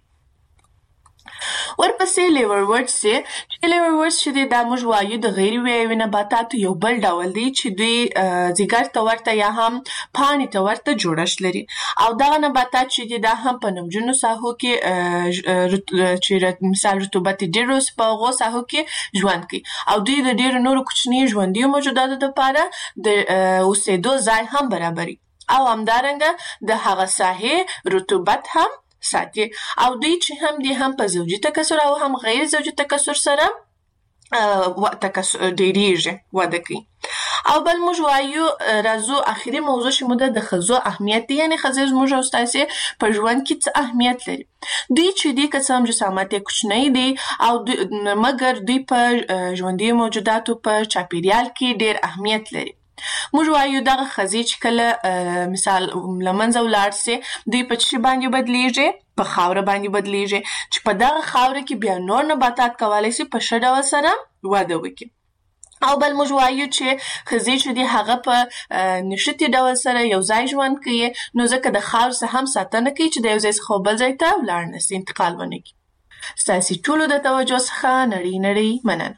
ورپسې لیورورډز چې لیورورډز چې دی دا موږ وایو د غیر ویایوي نباتاتو یو بل ډول دی چې دوی ځیګر ته ورته یا هم پاڼې ته ورته جوړښت لري. او دغه نباتات چې دی دا هم په نمجنو ساحو کې چې مثال رطوبت ډېر په هغو ساحو کې ژوند کوي او دوی د ډېرو نورو کوچنیو ژوندیو موجوداتو دپاره د اوسېدو ځای هم برابري او همدارنګه د هغه ساحې رطوبت هم ساتي. او دوی چې هم دی هم په زوجي تکثر او هم غیر زوجي تکثر سره ډېریږي، وده کوي. او بل موږ وایو راځو اخري موضوع چې موږ د ښځو اهمیت دی، یعنې ښځې زموږ او ستاسې په ژوند کې څه اهمیت لري. دوی چې دی که څه هم جسامت یې کوچنی دی او مګر دوی په ژوندیو موجوداتو په چاپیریال کې ډېر اهمیت لري. موږ وایو دغه ښځې چې کله مثال له منځه ولاړ سي دوی په څه باندې بدلیږي؟ په خاوره باندې بدلیږي چې په دغه خاوره کې بیا نور نباتات کولی سي په ښه ډول سره وده وکړي. او بل موږ وایو چې ښځې چې دي هغه په نښتي ډول سره یو ځای ژوند کوي، نو ځکه د خاورې څخه هم ساتنه کوي چې د یو ځای څخه بل ځای ته ولاړ نه سي، انتقال ونه کړي. ستاسې ټولو د توجه څخه نړۍ مننه.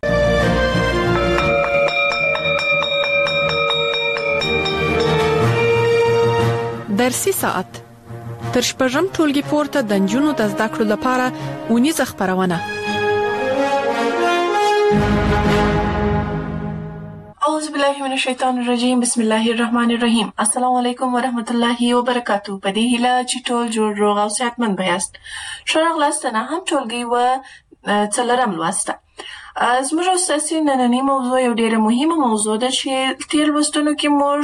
درسي ساعت تر شپږم ټولګي پورته د نجونو د زده کړو لپاره اونیزه خپرونه. اعوذ بالله من الشیطان الرجیم، بسم الله الرحمن الرحیم. السلام علیکم ورحمت الله وبرکاتو. په دې هیله چې ټول جوړ روغ او صحتمند یاست. ښه راغلاست نه هم ټولګي و څلورم لوسته. زموږ او ستاسې نننۍ موضوع یو ډېره مهمه موضوع ده چې تېر لوستونو کې موږ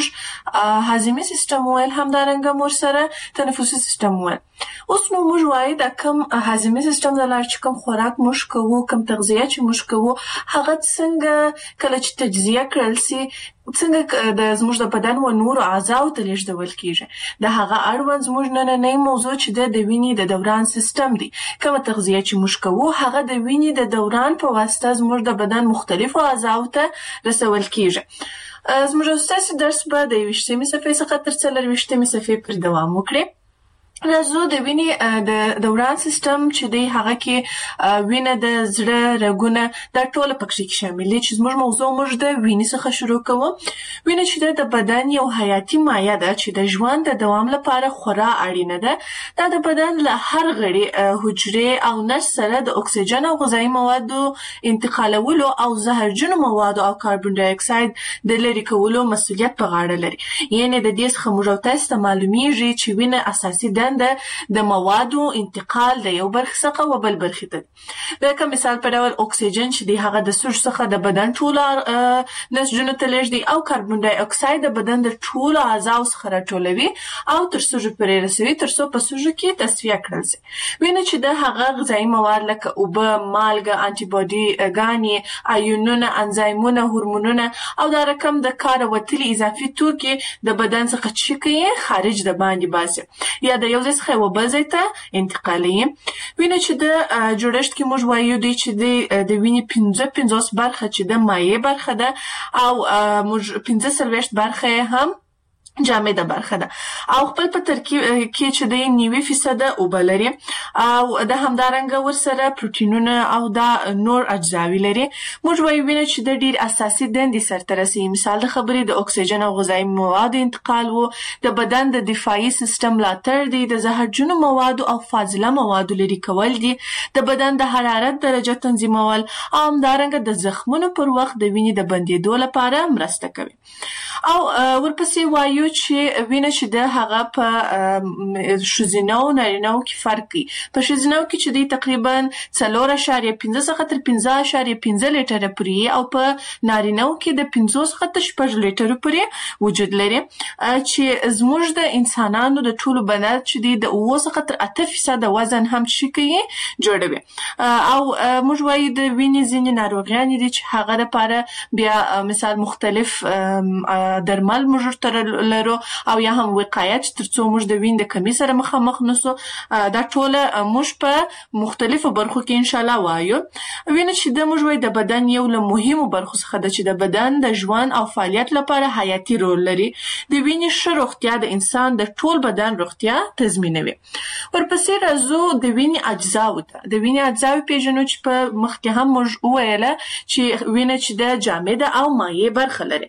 هاضمي سیستم وویل، همدارنګه موږ سره تنفسي سیستم وویل. اوس نو موږ وایو دا کوم هاضمي سیستم د لارې چې کوم خوراک موږ کوو، کوم تغذیه چې موږ کوو، هغه څنګه کله چې تجزیه کړل سي څنګه د زموږ د بدن و نورو اعضاو ته لیږدول کیږي. د هغه اړوند زموږ نننۍ موضوع چې د وینې د دوران سیستم دی. کومه تغذیه چې موږ کوو هغه د وینې د دوران په واسطه زموږ د بدن مختلفو اعضاو ته رسول کیږي. زموږ ستاسې درس به د 20مې صفحې څخه تر 24مې صفحې پورې دوام وکړي. راځو د وینې د دوران سیستم چې دی هغه کې وینه د زړه رګونه دا ټول پکې شامل دي. چې زموږ موضوع موږ د وینې څخه شروع کوو. وینه چې د بدن یو حیاتي مایع ده چې د ژوند د دوام لپاره خورا اړینه ده. دا د بدن له هر غړي حجرې او نسج سره د اکسیجن او غذایي موادو انتقالولو او زهرجنو موادو او کاربن ډای اکساید د لرې کولو مسؤلیت په غاړه لري. یعنې د دې څخه موږ تاسو ته معلومیږي چې وینه اساسي د موادو انتقال د یو برخې څخه و بل برخې ته. لکه مثال په ډول اکسیجن چې دی هغه د سږو څخه د بدن ټولو نسجونو ته لیږدي او کاربن ډای اکساید د بدن د ټولو اعضاو څخه راټولوي او تر سږو پورې رسوي تر څو په سږو کې تصفیه کړل شي. وینه چې د هغه غذایي مواد لکه اوبه، مالګه، انټي باډي ګانې، آیونونه، انزایمونه، هورمونونه او دا رقم د کار وتلي اضافي توکي د بدن څخه چې کوي خارج د باندې باسي یا د یو ځای څخه و بل ځای ته انتقالوي. وینه چې د جوړښت کې موږ وایو دی چې د وینې 50 برخه چې د مایع برخه ده او موږ 45 برخه هم جامده برخه ده او خپل په ترکیب کې چې د 90% اوبه لري او د همدارنګه ورسره پروتینونه او د نور اجزاوي لري. موږ وایو وینه چې د ډیر اساسي دندې سرته رسي. مثال د خبرې د اکسیجن او غذایي موادو انتقال وو، د بدن د دفاعي سیستم ملاتړ دی، د زهرجنو موادو او فاضله موادو لرې کول دي، د بدن د حرارت درجه تنظیمول او همدارنګه د زخمونو پر وخت د وینې د بندېدو لپاره مرسته کوي. او ورپسې وایو وایو چې وینه چې د هغه په ښځینه او نارینه کې فرق کوي. په ښځینه کې چې دی تقریبا 4.5 څخه تر 5.5 لیټره پورې او په نارینه کې د 5 څخه تر 6 لیټره پورې وجود لري چې زموږ د انسانانو د ټولو بدن چې دی د 9 څخه تر 8% وزن هم شي کوي جوړوي. او موږ وایو د وینې ځینې ناروغیان دي چې هغه لپاره بیا مثال مختلف درمل موږ تر لرو او یا هم وقایت ترڅو موږ د وینې د کمی سره مخامخ نشو. دا ټول موږ په مختلفو برخو کې ان شاء الله وایو. وینه چې د موږ وایي د بدن یو له مهمو برخو څخه ده چې د بدن د ژوند او فعالیت لپاره حیاتي رول لري. د وینې ښه روغتیا د انسان د ټول بدن روغتیا تضمینوي. ورپسې راځو د وینې اجزاو ته. د وینې اجزاو پیژنو چې په مخکې هم موږ وویل چې وینه چې د جامد او مایع برخه لري.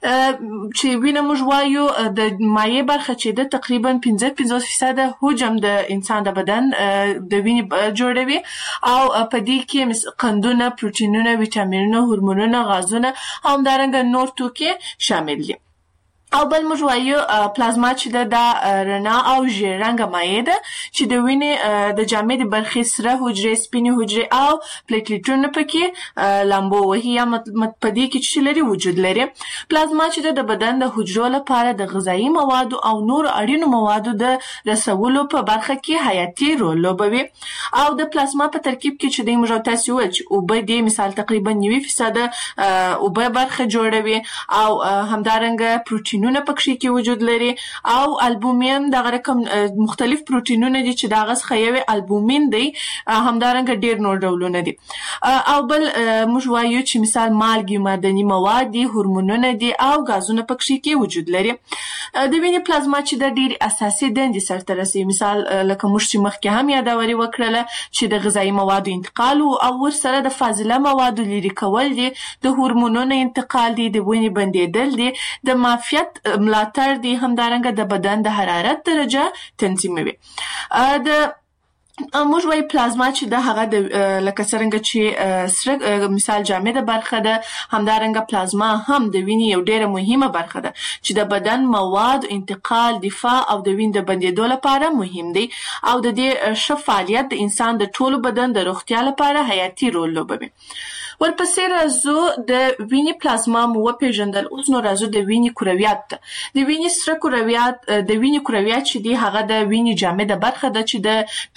چې وینه موږ وایو د مایع برخه چې د تقریبا 50% حجم د انسان د بدن د وینې جوړوي او په دې کې قندونه، پروتینونه، ویټامینونه، هورمونونه، غازونه او همدارنګه نور توکي شامل دي. او بل موږ وایو پلازما چې د رڼا او ژیړ رنګه مایع ده چې د وینې د جامد برخې سره حجرې، سپینې حجرې او پلیټلیټونه پکې لامبو وهي یا په دې کې چې لري وجود لري. پلازما چې د بدن د حجرو لپاره د غذایي موادو او نور اړینو موادو د رسولو په برخه کې حیاتي رول لوبوي. او د پلازما په ترکیب کې چې د موږ تاسو ویل چې اوبه دي مثال تقریبا 90% اوبه برخه جوړوي او همدارنګه پروتین پروتینونه پکې کې وجود لري او البومین دغه رقم مختلف پروتینونه دي چې دغه څخه یو البومین دی همدارنګه ډیر نور ډولونه دي. او بل موږ وایو چې مثال مالګې، معدني مواد دي، هورمونونه دي او غازونه پکې کې وجود لري. د وینې پلازما چې د ډیر اساسي دندې سرته رسي مثال لکه موږ چې مخکې هم یادوري وکړله چې د غذایي موادو انتقال او ورسره د فاضله موادو لري کول دي، د هورمونونو انتقال دي، د وینې بندیدل دي، د معافیت ملاتړ دي، همدارنګه د بدن د حرارت درجه تنظیموي. موږ وایي پلازما چې د هغه د لکه څرنګه چې سره مثال جامده برخه ده، همدارنګه پلازما هم د وینې یو ډیره مهمه برخه ده چې د بدن مواد انتقال، دفاع او د وینې د بندیدو لپاره مهم دی او د دې ښه فعالیت د انسان د ټولو بدن د روغتیا لپاره حیاتي رول لوبوي. ورپسې راځو د وینې پلازما مو وپېژندل. اوس نو راځو د وینې کرویات ته. د وینې سره کرویات چې دي هغه د وینې جامده برخه ده چې د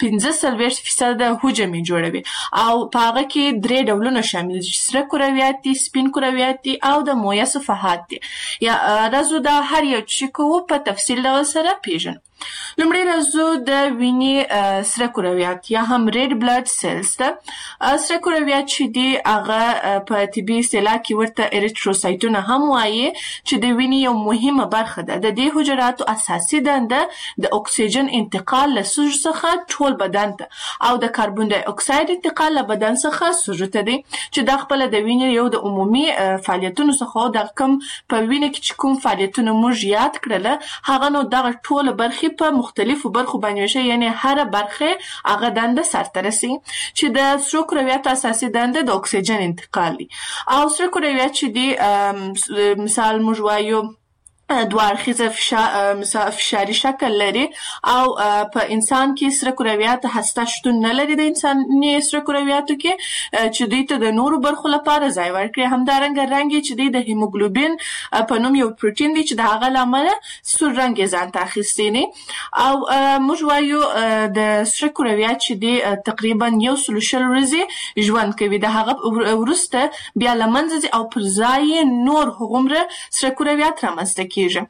45% حجم جوړوي او په هغه کې 3 ډولونه شامل دي، سره کرویات دي، سپین کرویات دي او د مویه صفحات دي. یا راځو دا هر یو چې کوو په تفصیل ډول سره پیژنو. لومړی راځو د وینې سره کرویات یا هم ریډ بلډ سیلز ته. سره کرویات چې دي هغه په طبي اصطلاح کې ورته اریتروسایټونه هم وایي چې د وینې یو مهمه برخه ده. د دې حجراتو اساسي دنده د اکسیجن انتقال له سږو څخه ټول بدن ته او د کاربن ډای اکساید انتقال له بدن څخه سږو ته دی چې دا خپل د وینې یو د عمومي فعالیتونو څخه د کوم په وینې کې کوم فعالیتونه موږ یاد کړل هغه نو دغه ټول برخې په مختلفو برخو باندې وشي، یعنی هر برخه هغه دنده سرته رسي چې د سره کرویات اساسي دنده د اکسیجن انتقال دی. او سره کرویات چې دی مثال موږ وایو دوه اړخیزه فشاري شکل لري او په انسان کې سره کرویات هسته شتون نه لري د انساني سره کرویاتو کې چې دوی ته د نورو برخو لپاره ځای ورکړي. همدارنګه رنګ چې دی د هیموګلوبین په نوم یو پروتین دی چې د هغه له امله سور رنګ یې ځان ته اخیستی دی. او موږ وایو د سره کرویات چې دی تقریبا 100 ورځې ژوند کوي، د هغه وروسته بیا له منځه ځي او پر ځای نور هغومره سره کرویات رامنځته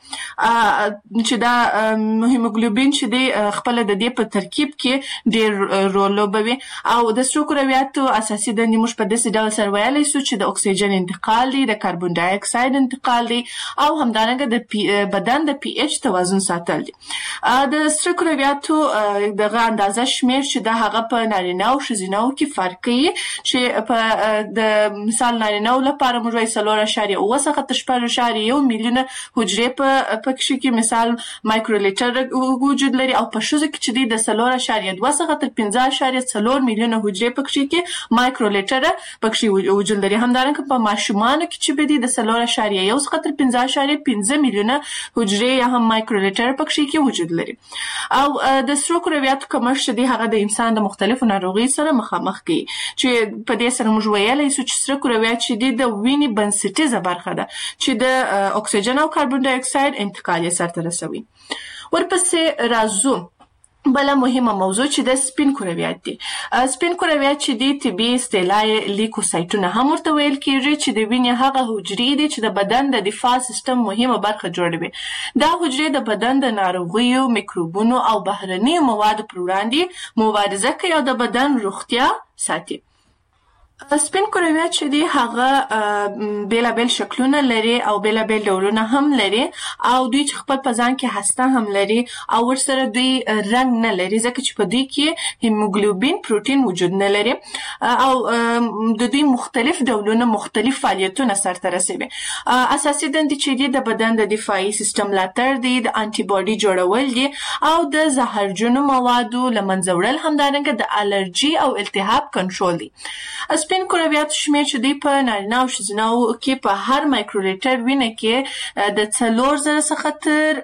چې دا هیموګلوبین چې دی خپل د دې په ترکیب کې ډیر رول لوبوي. او د سره کرویاتو اساسي دندې موږ په داسې ډول سره ویلی سو چې د اکسیجن انتقال دی، د کاربن ډای اکساید انتقال دی او همدارنګه د بدن د پی ایچ توازن ساتل دی. د سره کرویاتو دغه اندازه شمیر چې د هغه په نارینه او ښځینه کې فرق کوي چې په د مثال نارینه لپاره موږ وایي 4.9 څخه تر 6.1 میلیونه حجرې حجرې په پکې کې مثال مایکرولیټر وجود لري او په ښځو کې چې د 4.2 څخه تر 15.4 میلیونه حجرې پکې کې مایکرولیټر پکې وجود لري. همدارنګه په ماشومانو کې چې به د 4.1 څخه تر 15.5 میلیونه حجرې یا هم مایکرولیټر پکې کې وجود لري. او د سرو کرویاتو کمښت دی هغه د انسان د مختلفو ناروغیو سره مخامخ کوي چې په دې سره موږ ویلای شو چې سره کرویات چې د وینې بنسټیزه برخه ده چې د اکسیجن او کاربن ډای اکساید انتقال یې سرته رسوي. ورپسې راځو بله مهمه موضوع چې د سپین کرویات دي. سپین کرویات چې دي طبي اصطلاح لیکوسایټونه هم ورته ویل کېږي چې د وینې هغه حجرې دي چې د بدن د دفاع سیستم مهمه برخه جوړوي. دا حجرې د بدن د ناروغیو، میکروبونو او بهرنیو موادو پر وړاندې مبارزه کوي او د بدن روغتیا ساتي. سپین کرویات چې دي هغه بیلابیل شکلونه لري او بیلابیل ډولونه هم لري او دوی چې خپل په ځان کې هسته هم لري او ورسره دوی رنګ نه لري ځکه چې په دوی کې هیموګلوبین پروتین وجود نه لري او د دوی مختلف ډولونه مختلف فعالیتونه سرته رسوي. اساسي دندې چې دي د بدن د دفاعي سیستم ملاتړ دي، د انټي باډي جوړول دي او د زهرجنو موادو له منځه وړل، همدارنګه د الرجي او التهاب کنټرول دي. سپین کرویات شمیر چې دی په نارینه او ښځینه کې په هر مایکرولیټر وینه کې د 4,000 څخه تر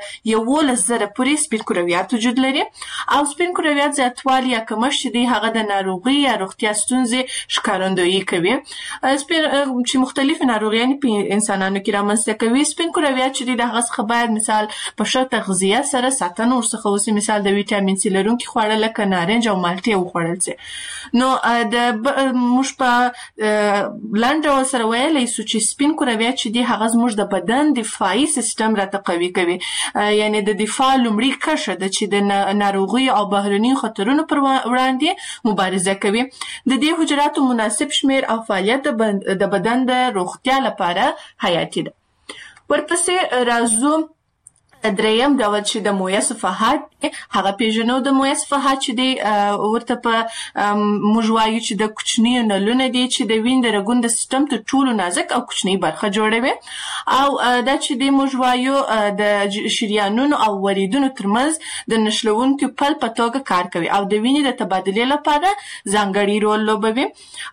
11,000 پورې سپین کرویات وجود لري او سپین کرویات زیاتوالی یا کمښت چې دی هغه د ناروغي یا روغتیا ستونزې ښکارندویي کوي. سپین چې مختلف ناروغیان په انسانانو کې رامنځته کوي. سپین کرویات چې دی د هغه څخه باید مثال په ښه تغذیه سره ساتنه ورڅخه وشي، مثال د ویټامین سي لرونکي خواړه لکه نارنج او مالټې وخوړل شي. نو د موږ په لنډ ډول سره ویلی سو چې سپین کرویات چې دي هغه زموږ د بدن دفاعي سیستم راته قوي کوي، یعنی د دفاع لومړی کرښه ده چې د ناروغیو او بهرنیو خطرونو پر وړاندې مبارزه کوي. د دې حجراتو مناسب شمیر او فعالیت د بدن د روغتیا لپاره حیاتي ده. ورپسې راځو دریم ډول چې د مویه صفحات هغه پیژنو. د مویه صفحات چې دی ورته په موږ وایو چې د کوچنیو نلونه دي چې د وینې د رګونو د سیستم تر ټولو نازک او کوچنی برخه جوړوي او دا چې دی موږ وایو د شریانونو او وریدونو ترمنځ د نښلونکي پل په توګه کار کوي او د وینې د تبادلې لپاره ځانګړی رول لوبوي.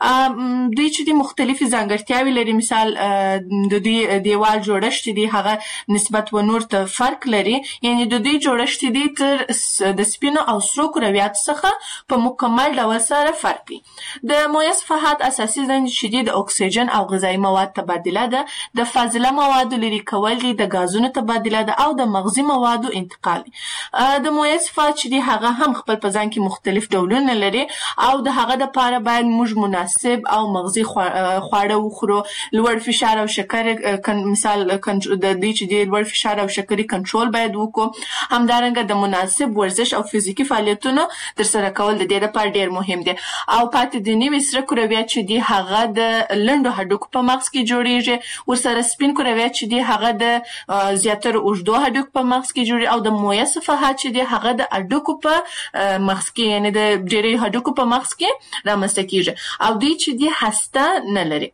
دوی چې دی مختلفې ځانګړتیاوې لري، مثال د دوی دیوال جوړښت دی هغه نسبت و نور ته فرق لري، یعنی د دوی جوړښت دی تر د سپینو او سرو کرویاتو څخه په مکمل ډول سره فرق کوي. د مویه صفحات اساسي دندې چې دي د اکسیجن او غذایي مواد تبادله ده، د فاضله موادو لرې کول دي، د غازونو تبادله ده او د مغذي موادو انتقال دي. د مویه صفحات چې دي هغه هم خپل په ځان کې مختلف ډولونه لري او د هغه دپاره باید موږ مناسب او مغذي خواړه وخورو. لوړ فشار او شکر مثال د دې چې دي لوړ فشار او شکرې کنټرول باید وکړو. همدارنګه د مناسب ورزش او فزیکی فعالیتونو ترسره کول د دې لپاره ډیر مهم دي. او پاتې د نوي سره کرویات چې دي هغه د لنډو هډوکو په مغز کې جوړیږي، ورسره سپین کرویات چې دي هغه د زیاتره اوږدو هډوکو په مغز کې جوړیږي او د مویه صفحات چې دي هغه د هډوکو په مغز کې، یعنی د ډیری هډوکو په مغز کې رامنځته کیږي او دوی چې دي هسته نه لري.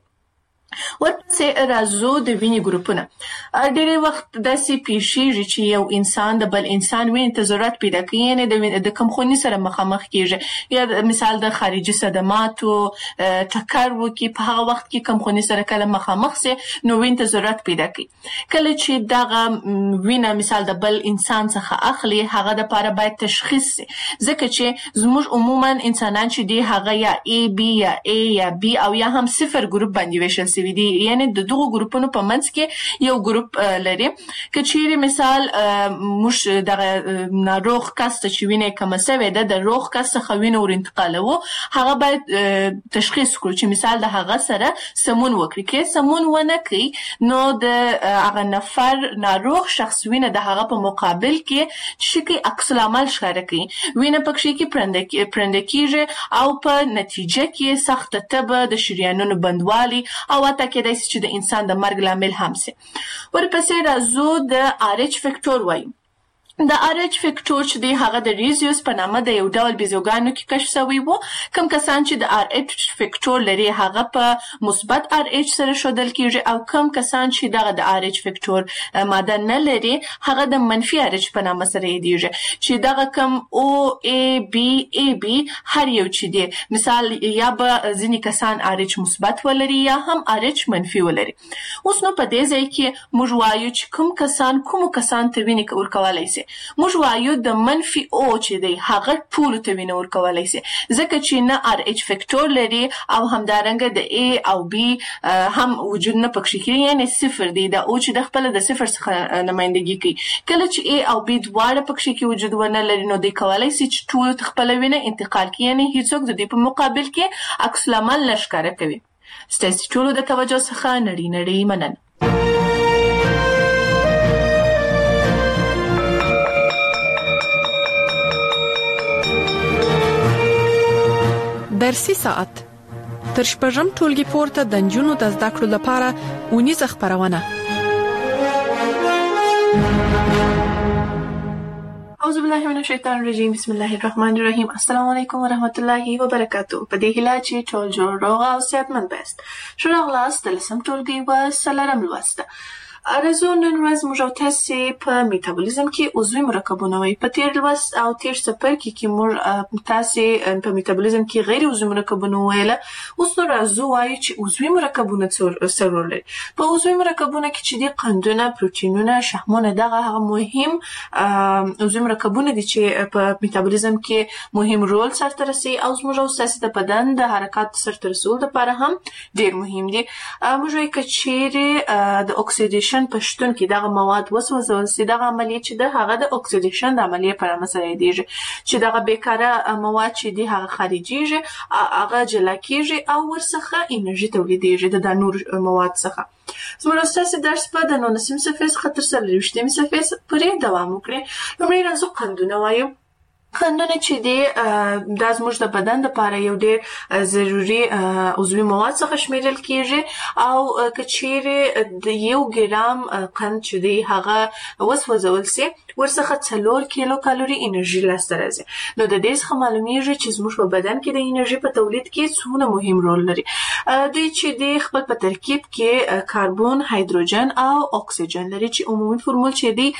ورپسې راځو د وینې ګروپونه. ډېری وخت داسې پیښیږي چې یو انسان د بل انسان وینې ته ضرورت پیدا کوي، یعنې د کمخوني سره مخامخ کیږي یا مثال د خارجي صدماتو ټکر وکړي، په هغه وخت کې کمخوني سره کله مخامخ سي نو وینې ته ضرورت پیدا کوي. کله چې دغه وینه مثال د بل انسان څخه اخلي هغه دپاره باید تشخیص سي، ځکه چې زموږ عموما انسانان چې دي هغه یا A B یا A یا B او یا هم صفر ګروپ باندې ویشل سوي دي، یعنی د دغو ګروپونو په منځ کې یو ګروپ لري. که چیرې مثال موږ دغه ناروغ کس ته چې وینه کمه سوې ده د روغ کس څخه وینه ور انتقالوو، هغه باید تشخیص کړو چې مثال د هغه سره سمون وکړي. که سمون ونه کړي نو د هغه نفر ناروغ شخص وینه د هغه په مقابل کې چې کوي عکس العمل ښکاره کوي، وینه پکې کې پرنده کیږي او په نتیجه کې سخت تبه، د شریانونو بندوالي او حتی کېدای شي چې د انسان د مرګ لامل هم سي. ورپسې راځو د RH فکټور وایو. د RH فیکټور چې دی هغه د ریزیوس په نامه د یو ډول بیزوګانو کې کشف شوی وو. کوم کسان چې د RH فیکټور لري هغه په مثبت RH سره ښودل کیږي او کوم کسان چې دغه د RH فیکټور ماده نه لري هغه د منفي RH په نامه سره یادیږي چې دغه کوم OAB هر یو چې دی مثال یا به ځینې کسان RH مثبت ولري یا هم RH منفي ولري. اوس نو په دې ځای کې موږ وایو چې کوم کسان ته وینې ورکولی شي. موږ وایو د منفي او چې دی هغه ټول ته وینه ورکولی شي ځکه چې نه RH فیکټور لري او همدارنګه د A او B هم وجود نه پکې کوي یعنی صفر دی د او چې د خپل د صفر څخه نمائندګي کوي. کله چې A او B دواړه پکې کې وجود ونه لري نو د کولی شي چې ټول خپل وینه انتقال کوي یعنی هیڅوک د دې په مقابل کې عکس العمل نشکاره کوي. ستاسو ټول د توجه څخه نړۍ مننه. درسي ساعت تر شپږم ټولګي پورته د نجونو د زده کړو لپاره اونیزه خپرونه. اعوذ بالله من الشیطان الرجیم بسم الله الرحمن الرحیم. السلام علیکم ورحمت الله وبرکاتو. په دې هیله چې ټول جوړ روغ او صحتمند یاست. ښه راغلاست د لسم ټولګي و څلورم لوست. ارزو نن ورځ موږ او تاسې په میتابولیزم کې عضوي مرکبونه وایي. په تیر لوست او تیر څپرکي کې موږ تاسې په میتابولیزم کې غیر عضوي مرکبونه وویله. اوس نو راځو وایو چې عضوي مرکبونه څه رول لري. په عضوي مرکبونه کې چې دي قندونه، پروتینونه، شحمونه دغه هغه مهم عضوي مرکبونه دي چې په میتابولیزم کې مهم رول سرته رسوي او زموږ او تاسې د بدن د حرکات سرته رسولو لپاره هم ډیر مهم دي. موږ وایو که چیرې د اکسیدیشن په شتون کې دغه مواد وسوځول سي دغه عملیه چې د هغه د اکسیدیشن د عملیه په نامه سره یادیږي چې دغه بیکاره مواد چې دي هغه خارجيږي هغه جلا کیږي او ورڅخه انرژي تولیدېږي د نور مواد څخه. زموږ تاسو درس په د 19 صفحې څخه تر 23 صفحې پورې دوام وکړي. لومړی راځو قندونه وایو. قندونه چې دی دا زموږ د بدن لپاره یو ډیر ضروري عضوي مواد څخه شمیرل کیږي او که چیرې د 1 ګرام قند چې دی هغه وسوځول سي ورڅخه 4 کیلو کالوري انرژي لاسته راځي. نو د دې څخه معلومیږي چې زموږ په بدن کې د انرژي په تولید کې څومره مهم رول لري. دوی چې دی خپل په ترکیب کې کاربن، هایدروجن او اکسیجن لري چې عمومي فرمول چې دی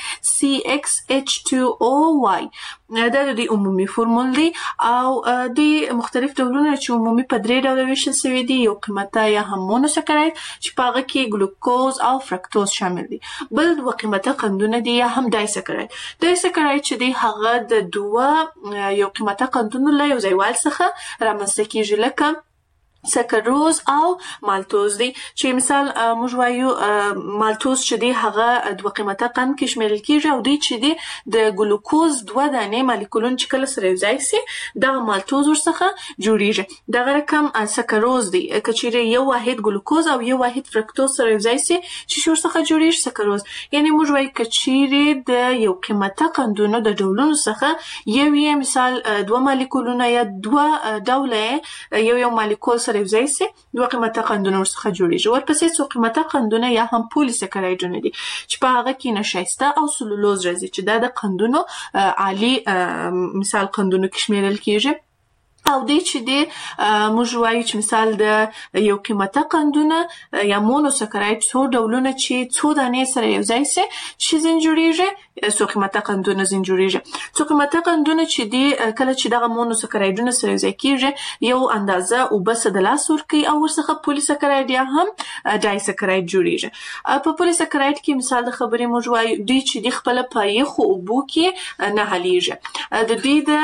CxH2OY دا د عمومي فرمول دی او د مختلف ډولونه چې عمومي په 3 ډوله ویشل شوی دي. یو قیمته یا هم مونوساکراید چې په هغه کې ګلوکوز او فرکتوز شامل دي. بل 2 قیمته قندونه دي یا هم دایساکراید. دایساکراید چې دی هغه د 2 یو قیمته قندونو له یو ځایوال څخه رامنځته کیږي لکه سکروز او مالتوز دی چې مثال موږ وایو مالتوز چې دی هغه 2 قیمته قند کې شمیرل کیږي او دی چې دی د ګلوکوز 2 دانې مالیکولونه چې کله سره یوځای سي دا مالتوز ورڅخه جوړیږي. دغه رقم سکروز دی که چیرې یو واحد ګلوکوز او یو واحد فرکتوز سره یوځای سي چې ورڅخه جوړیږي سکروز. یعنی موږ وایو که چیرې د یو قیمته قندونو د ډولونو څخه یو مثال 2 مالیکولونه یا 2 ډوله یو مالیکول سره یوځای سي 2 قیمته قندونه ورڅخه جوړیږي. ورپسې 2 قیمته قندونه یا هم پولیساکرایډونه دي چې په هغه کې نشایسته او سلولوز راځي چې دا د قندونو عالی مثال قندونو کې شمیرل کیږي. او دی چې دی موږ وایو چې مثال د یو قیمته قندونه یا مونوساکراید څو ډولونه چې څو دانې سره یوځای سي چې ځین جوړیږي څو قیمته قندونه ځین جوړیږي. څو قیمته قندونه چې دی کله چې دغه مونوساکرایډونه سره یوځای کیږي یو اندازه او بس د لاس ورکي او ورڅخه پولیساکراید یا هم ډایساکراید جوړیږي. په پولیساکراید کې مثال د خبرې موږ وایو دی چې دی خپل پایخو اوبو کې نه حلیږي. د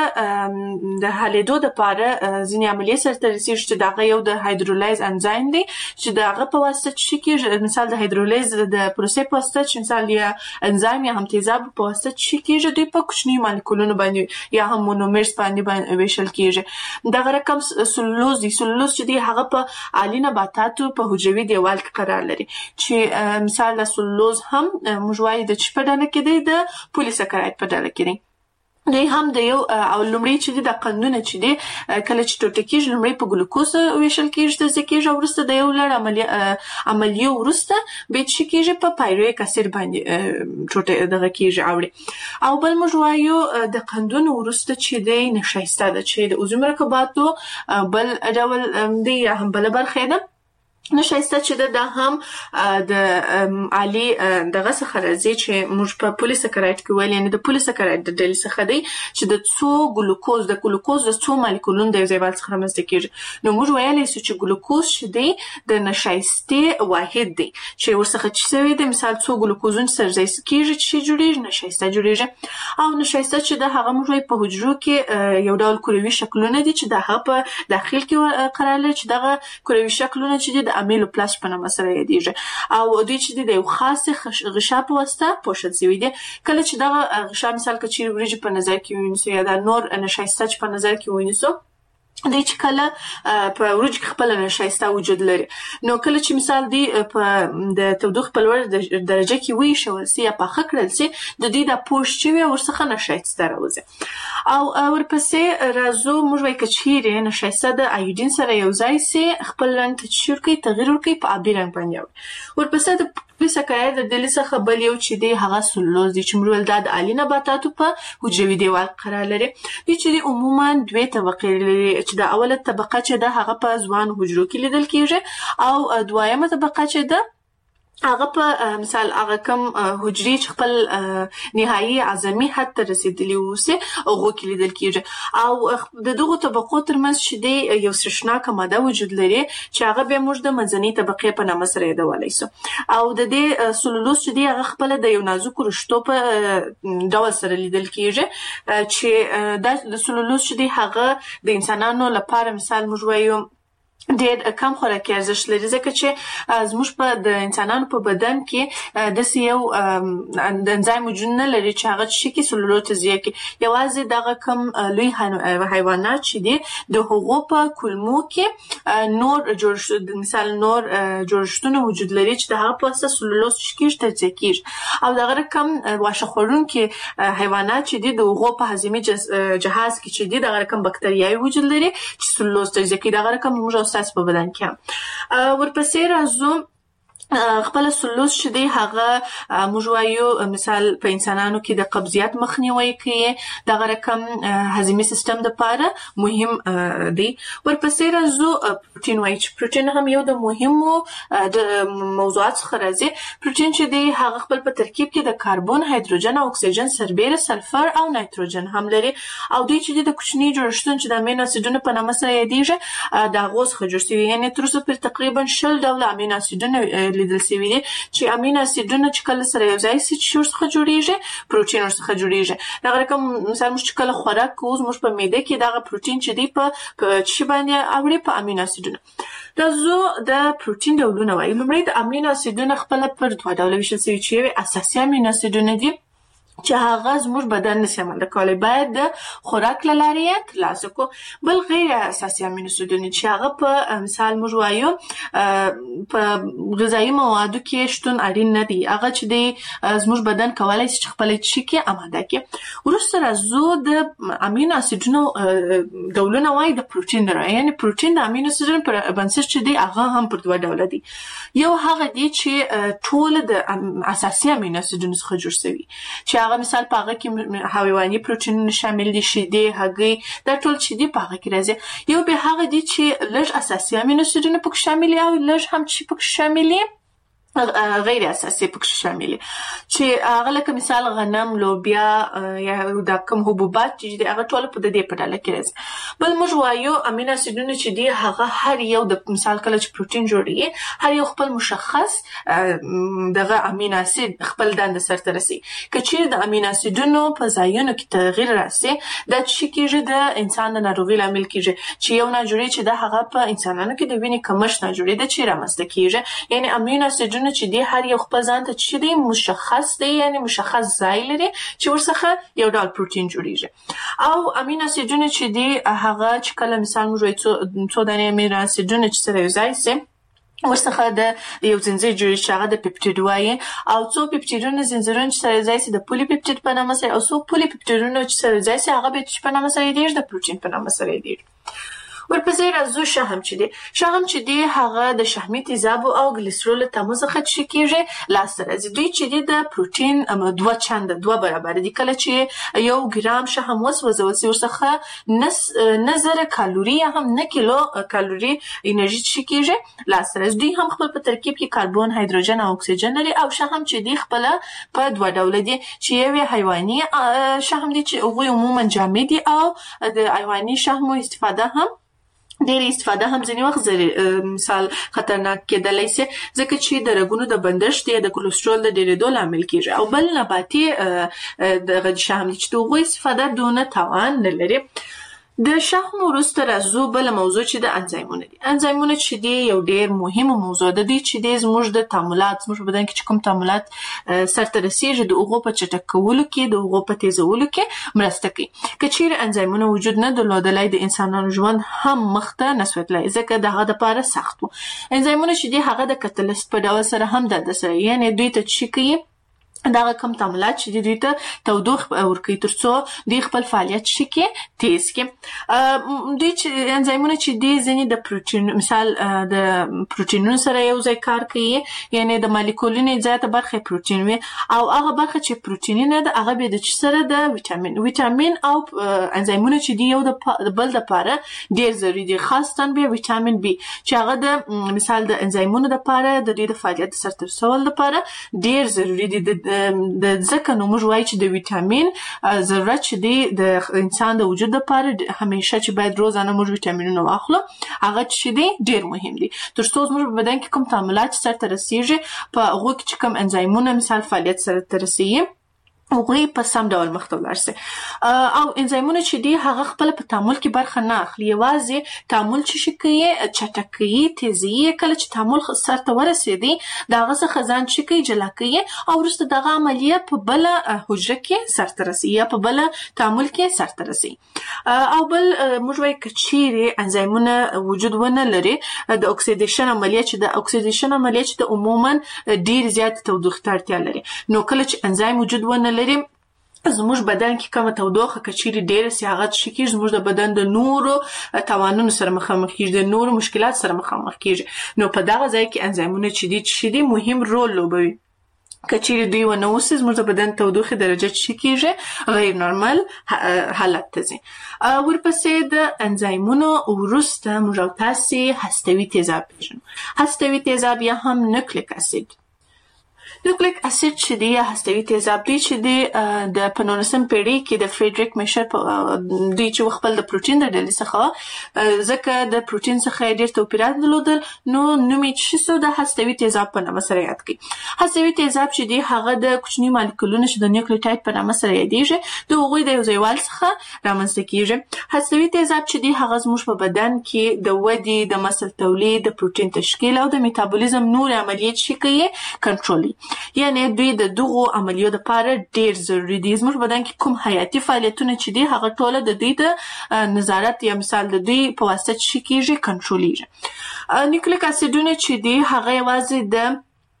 دې د حلیدو د ځینې عملیې سرته رسیږي چې دغه یو د هایدرولیز انزایم دی چې دغه په واسطه چې کېږي مثال د هایدرولیز د پروسې په واسطه چې مثال یا انزایم یا هم تیزاب په واسطه چې کېږي دوی په کوچني مالیکولونو باندې یا هم مونومرز باندې ویشل کېږي. دغه رقم سلولوز دی. سلولوز چې دی هغه په عالی نباتاتو په حجروي دیوال کې قرار لري چې مثال د سلولوز هم موږ وایو د چی په ډله کې دی د پولیساکراید په ډله کې دی. دوی هم د یو او لومړی چې د قندونه چې دی کله چې ټوټه کېږي لومړی په ګلوکوز ویشل کېږي تجزیه کېږي او وروسته د یو لړ عملیو وروسته بیا چې کېږي په پایرویک اسید باندې ټوټه دغه کېږي اوړي او بل موږ وایو د قندونو وروسته چې دی نشایسته ده چې د عضوي مرکباتو بل ډول دی هم بل برخه ده نشایسته چې دا هم د عالی دغه څخه راځي چې موږ په پولیساکراید کې ویل یعنی د پولیساکراید د ډلې څخه دی چې د څو ګلوکوز د څو مالیکولونو د یو ځای بل څخه رامنځته کېږي نو موږ ویلی سو چې ګلوکوز چې دی د نشایستې واحد دی چې ورڅخه چې شوی دی مثال څو ګلوکوزونه سره ځای کېږي چې جوړیږي نشایسته جوړیږي او نشایسته چې د هغه موږ په حجرو کې یو ډول کروي شکلونه دي چې د هغه په داخل کې قرار لري چې دغه کروي شکلونه چې امیلوپلاست په نامه سره یادېږي او دوی چې د یو خاص غشا په واسطه پوښل شوي دي کله چې دغه غشا مثال که چیرې وریجې په نظر کې ونیسو یا د نور نشایسته چې په نظر کې ونیسو دی چې کله په وروج کې خپل نشایسته وجود لري نو کله چې مثال دی په د تودوخې په لوړ درجه کې ویشول سي یا پاخه کړل سي د دې د پوښ چې ورڅخه نشایسته راوځي او ورپسې راځو موږ وایو چې نشایسته د ایودین سره یو ځای سي خپل رنګ تغیر کوي په آبي رنګ باندې ورپسې د پولیساکراید د ډلې څخه بل یو چې دی هغه سلولوز دی چې موږ د عالی نباتاتو په حجروي دیوال قرار لري دوی چې عموما دوه طبقې لري چې د اوله طبقه چې ده هغه په ځوان حجرو کې لیدل کېږي او دویمه طبقه چې ده هغه په مثال هغه کوم حجري چې خپل نهایي اعظمي حد ته رسیدلی وسه هغه کې لیدل کېږي او د دغه طبقو ترمنځ چې دی یو سرشناکه ماده وجود لري چې هغه به موږ د منځنۍ طبقې په نامه سره یادولای سو او د دې سلولوز چې دی هغه خپل د یو نازک رشتو په ډول سره لیدل کېږي چې د سلولوز چې دی هغه د انسانانو لپاره مثال موږ وایو ډېر کم خوراکي ارزښت لري ځکه چې زموږ په د انسانانو په بدن کې داسې یو د انزایم وجود نه لري چې هغه چې کې سلولوز تجزیه کوي یوازې دغه کم لوی حیوانات چې دي د هغو په کولمو کې نور جوړښت مثال نور جوړښتونه وجود لري چې د هغه په اساس سلولوز کېږي تجزیه کېږي او دغه کم واښه خوړونکي حیوانات چې دي د هغو په هضمي جهاز کې چې دي دغه کم بکتریاوې وجود لري چې سلولوز تجزیه کوي دغه کم موږ په بدن کې ورپسې راځو خپل سلولوز چې دی هغه موږ وایو مثال په انسانانو کې د قبضیت مخنیوي کوي دغه رقم هضمي سیستم د لپاره مهم دی ورپسې راځو پروتین وایي چې پروتین هم یو د مهمو د موضوعات څخه راځي پروتین چې دی هغه خپل په ترکیب کې د کاربن هایدروجن او اکسیجن سربېره سلفر او نایتروجن هم لري او دوی چې د کوچني جوړښتونو چې د امینو اسیدونو په نامه سره یادېږي د هغو څخه جوړ شوي یعنې تر اوسه پورې تقریبا 10 ډوله امینو اسیدونه لیدل شوي دي چې امینو اسیدونه چې کله سره یو ځای شي چې ورڅخه جوړیږي پروتین ورڅخه جوړیږي دغه رقم مثال موږ چې کله خوراک کوو موږ په معده کې دغه پروتین چې دی په چی باندې اوړي په امینو اسیدونه راځو د پروتین ډولونه وایي لومړی د امینو اسیدونه خپل پر دوه ډوله ویشل شوي چې اساسي امینو اسیدونه دي چې هغه زموږ بدن نشي عمل کولی باید د خوراک له لارې ترلاسه کړو بل غیر اساسي امینو اسیدونه چې هغه په مثال موږ وایو په غذایي موادو کې شتون اړین نه دي هغه چې دی زموږ بدن کولای شي خپل شي کې آماده کړي وروسته راځو د امینو اسیدونو ډولونه وایي د پروتین یعنی پروتین د امینو اسیدونو پر بنسټ چې دی هغه هم پر دوه ډوله دي یو هغه دی چې ټول د اساسي امینو اسیدونو څخه جوړ شوي چې هغه مثال په هغه کې حیواني پروتینونه شامل دي شیدې هګۍ دا ټول چې دي په هغه کې راځي یو به هغه دي چې لږ اساسي امینو اسیدونه پکې شامل او لږ هم چې پکې شامل غیر اساسي پکې شامل چې هغه لکه مثال غنم لوبیا یا د کوم حبوبات چې هغه ټول په دې په ډله کې راځي بل موږ وایو امینو اسیدونه چې دي هغه هر یو د مثال کله چې پروتین جوړي هر یو خپل مشخص دغه امینو اسید خپل دنده سره رسي کچیر د امینو اسیدونو په ځایونو کې تغییر راسي د چې کېږي د انسان د ناروغي لامل کېږي چې یو ناجوړي چې د هغه په انسانانو کې د وینې کمښت ناجوړي د چې رامنځته کېږي یعنی امینو اسیدونه چې دی هر یو خپل ځان ته چې دی مشخص دی یعنی مشخص ځای لري چې ورڅخه یو ډول پروتین جوړیږي او امینو اسیدونه چې دی هغه چې کله مثال موږ څو دانې امینو اسیدونه چې سره یو ځای سي ورڅخه د یو زنځیر جوړ شي هغه د پپټیډ وایي او څو پپټیډونه زنځیرونه چې سره ځای سي د پولی پپټیډ په نامه سره او څو پولی پپټیډونه چې سره ځای سي هغه به په نامه سره دی د پروتین په نامه سره دی. ورپسې راځو شحم چې دی هغه د شحمي تیزابو او ګلیسرول تمو څخه چې کېږي لاسته راځي. دوی چې د پروتین 2 برابر دي. کله چې 1 ګرام شحم وسوځول سي ورڅخه 9 کالوري هم 9 کیلو کالوري انرژي چې کېږي لاسته راځي. دوی هم خپل په ترکیب کې کاربن، هایدروجن او اکسیجن لري او شحم چې دی خپل په 2 ډول دي چې یو حیواني شحم دي چې هغه عموما جامد دي او د حیواني شحمو استفاده هم ځینې وخت مثال خطرناک کېدلی سي ځکه چې د رګونو د بندښت یا د کولېسترول د ډېرېدو لامل کېږي. او بل نباتي دغه شحم چې د هغوی استفاده دونه توان نه لري. د شحم وروسته راځو بل موضوع چې د انزایمونه دي. انزایمونه چې دی یو ډېر مهمه موضوع ده. دوی چې دی زموږ د تعاملات زموږ په بدن کې چې کوم تعاملات سرته رسیږي د هغو په چټک کولو کې د هغو په تیزولو کې مرسته کوي. که چیرې انزایمونه وجود نه درلودلی د انسانانو ژوند هم مخته نه سو تللی ځکه د هغه دپاره سخت و. انزایمونه چې دی هغه د کتلیست په ډول سره هم د سره یعنې دوی ته څه کوي دغه کم تعاملات چې دوی ته تودوخه ورکوي تر څو دوی خپل فعالیت شي کې تیز کړي. دوی چې انزایمونه چې دی ځینې د پروتین مثال د پروتینونو سره یو ځای کار کوي یعنی د مالیکولونو زیاته برخه پروتین وي او هغه برخه چې پروتین نه ده هغه به د سره د ویټامین او انزایمونه چې دی یو د بل لپاره ډیر ضروري دي خاصه به ویټامین بي چې هغه د مثال د انزایمونو لپاره د دې د فعالیت سره ترسول لپاره ډیر ضروري دي. د ځکه نو موږ وایو چې د ویټامین ضرورت چې دی د انسان د وجود لپاره همیشه چې باید روزانه موږ ویټامینونه واخلو هغه چې دی ډیر مهم دي تر څو موږ په بدن کې کوم تعاملات سره رسیږي په هغه کې چې کوم انزایمونه مثال فعالیت سره ترسي هغوی په سم ډول مخته ولاړ سي. او انزایمونه چې دی هغه خپل په تعامل کې برخه نه اخلي یوازې تعامل چې کوي چټکوي تیزي کله چې تعامل سرته ورسېدي دغه څخه ځان چې کوي جلا کوي او وروسته دغه عملیه په بل حجره کې سرته رسي یا په بل تعامل کې سرته رسي. او بل موږ وایو چې انزایمونه وجود ونه لري د اکسیدیشن عملیه چې د اکسیدیشن عملیه چې د عموما ډیر زیات تودوخه ته اړتیا لري نو کله چې انزایم وجود ونه لري زموږ بدن کې کومه تودوخه کچيري ډېر سیاغت شي زموږ د بدن د نورو توانونو سره مخامخ کیږي د نورو مشکلات سره مخامخ کیږي نو په دغه ځای کې انزایمونه چې دي مهم رول لوبوي. کچيري دوی ونه اوسي زموږ د بدن تودوخه درجه چې کیږي غیر نورمال حالت ته ځي. ورپسې د انزایمونو وروسته موږ تاسو هستوي تیزاب پیژنو. هستوي تیزاب یا هم نیوکلیک اسید. نیوکلیک اسید چې دی هستوي تیزاب دی چې دی د 15 پیړۍ کې د فریډریک میشر دوی چې خپل د پروتین د ډلې څخه ځکه د پروتین څخه ډېر توپیرات درلودل نو نوم یې چې سو د هستوي تیزاب په نامه سره یاد کړي. هستوي تیزاب چې دی هغه د کوچني مالیکولونو چې د نیوکلیوټاید په نامه سره یادېږي د هغوی د یو ځایوال څخه رامنځته کیږي. هستوي تیزاب چې دی هغه زموږ په بدن کې د ودې د مسل تولید د پروتین تشکیل او د میتابولیزم نور عملیات چې کوي کنټرولي یعنی دوی د دغو عملیو لپاره ډیر ضروری دي. زموږ بدن کې کوم حیاتي فعالیتونه چې دي هغه ټول د دوی د نظارت یا مثال د دوی په واسطه چې کیږي کنټرولېږي. نیوکلیک اسیدونه چې دي هغه یوازې د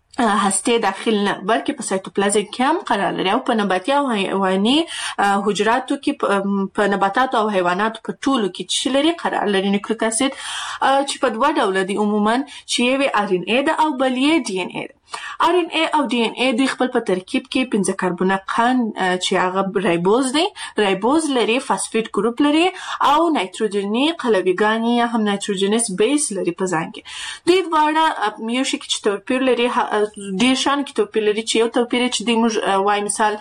هسته داخل نه بلکې په سایتوپلازم کې هم قرار لري او په نباتي او حیواني حجراتو کې په نباتاتو او حیواناتو په ټولو کې چې لري قرار لري. نیوکلیک اسید چې په 2 ډول دي عموما چې یو آر ان اے ده او بل یې ډي ان اے ده. آر ان اے او ډي ان اے دوی خپل په ترکیب کې 15 کاربونه قند چې هغه رایبوز دی رایبوز لري فاسفیټ ګروپ لري او نایتروجني قلویګانې یا هم نایتروجنس بیس لري په ځان کې. دوی دواړه یو شي کې توپیر لري ډیر شان کې توپیر لري چې یو توپیر چې د موږ وای مثال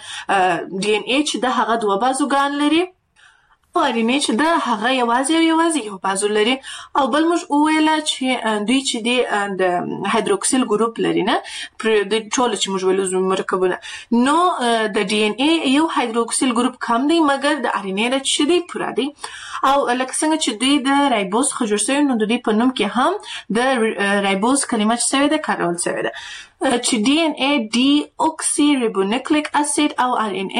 ډي ان اے چې د هغه 2 بازوګان لري او آر ان اے چې د هغه یوازې یو بازو لري او بل موږ وویل چې دوی چې د هایدروکسیل ګروپ لري نه د ټول چې موږ ویلو مرکبونه نو د ډي ان اے یو هایدروکسیل ګروپ کم دی مګر د آر ان اے چې دی پورا دی او لکه څنګه چې دوی د رایبوز خجور سوی نو دوی په نوم کې هم د رایبوز کلمه چې سوی ده کارول سوی ده چې ډي ان اے ډي اوکسي ریبونیوکلیک اسید او آر ان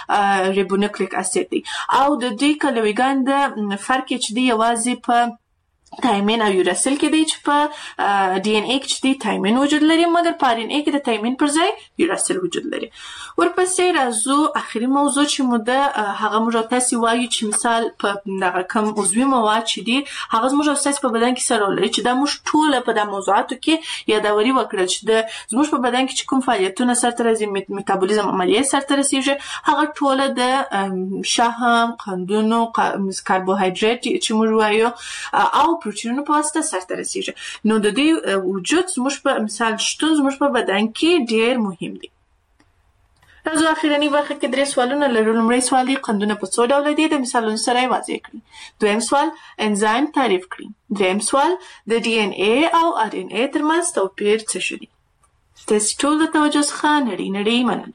اے ریبونیوکلیک اسید دی او د دې کلویګان د فرق چې دی یوازې په تایمین او یوراسیل کې دی چې په ډي ان اے کې د تایمین وجود لري مګر په ار ان اے کې د تایمین پر ځای یوراسیل وجود لري. ورپسې راځو اخري موضوع چې موږ هغه موږ تاسو وایو چې مثال په دغه کم عضوي مواد چې دي هغه موږ تاسو په بدن کې سره لري چې دا موږ ټول په د موضوعاتو کې یادوري وکړل چې د زموږ په بدن کې چې کوم فعالیتونه سرته راځي میتابولیزم عملیات سرته رسیږي هغه ټول د شحم قندونو کاربوهایډریټ چې موږ وایو او پروتینونو په واسطه سرته رسیږي. نو د دې وجود زموږ په مثال شتون زموږ په بدن کې ډېر مهم دی. راځو اخیرنی برخه کې درې سوالونه لرو. لومړی سوال دی قندونه په څو ډول دي د مثالونو سره واضح کړئ. دویم سوال انزایم تعریف کړئ. دریم سوال د ډي ان اے او ار ان اے ترمنځ توپیر څه شي. تاسو ټول د توجه څخه نړۍ مننه.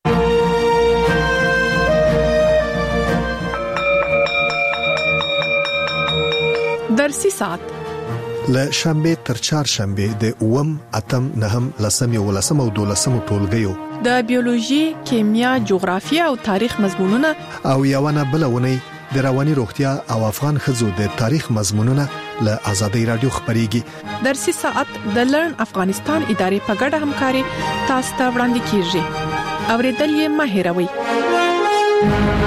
درسي ساعت له شنبه تر چهارشنبه د 8 اتم 9 لسم او 12 ټولګیو د بیولوژي، کیمیا، جغرافیه او تاریخ مضمونونه او یوونه بلونه د رواني روغتیا او افغان خزو د تاریخ مضمونونه له آزادۍ رادیو خبريږي. درسي ساعت د لرن افغانستان ادارې په ګډه همکاري تاسو ته وړاندې کیږي. اوریدل یې مه هېروئ.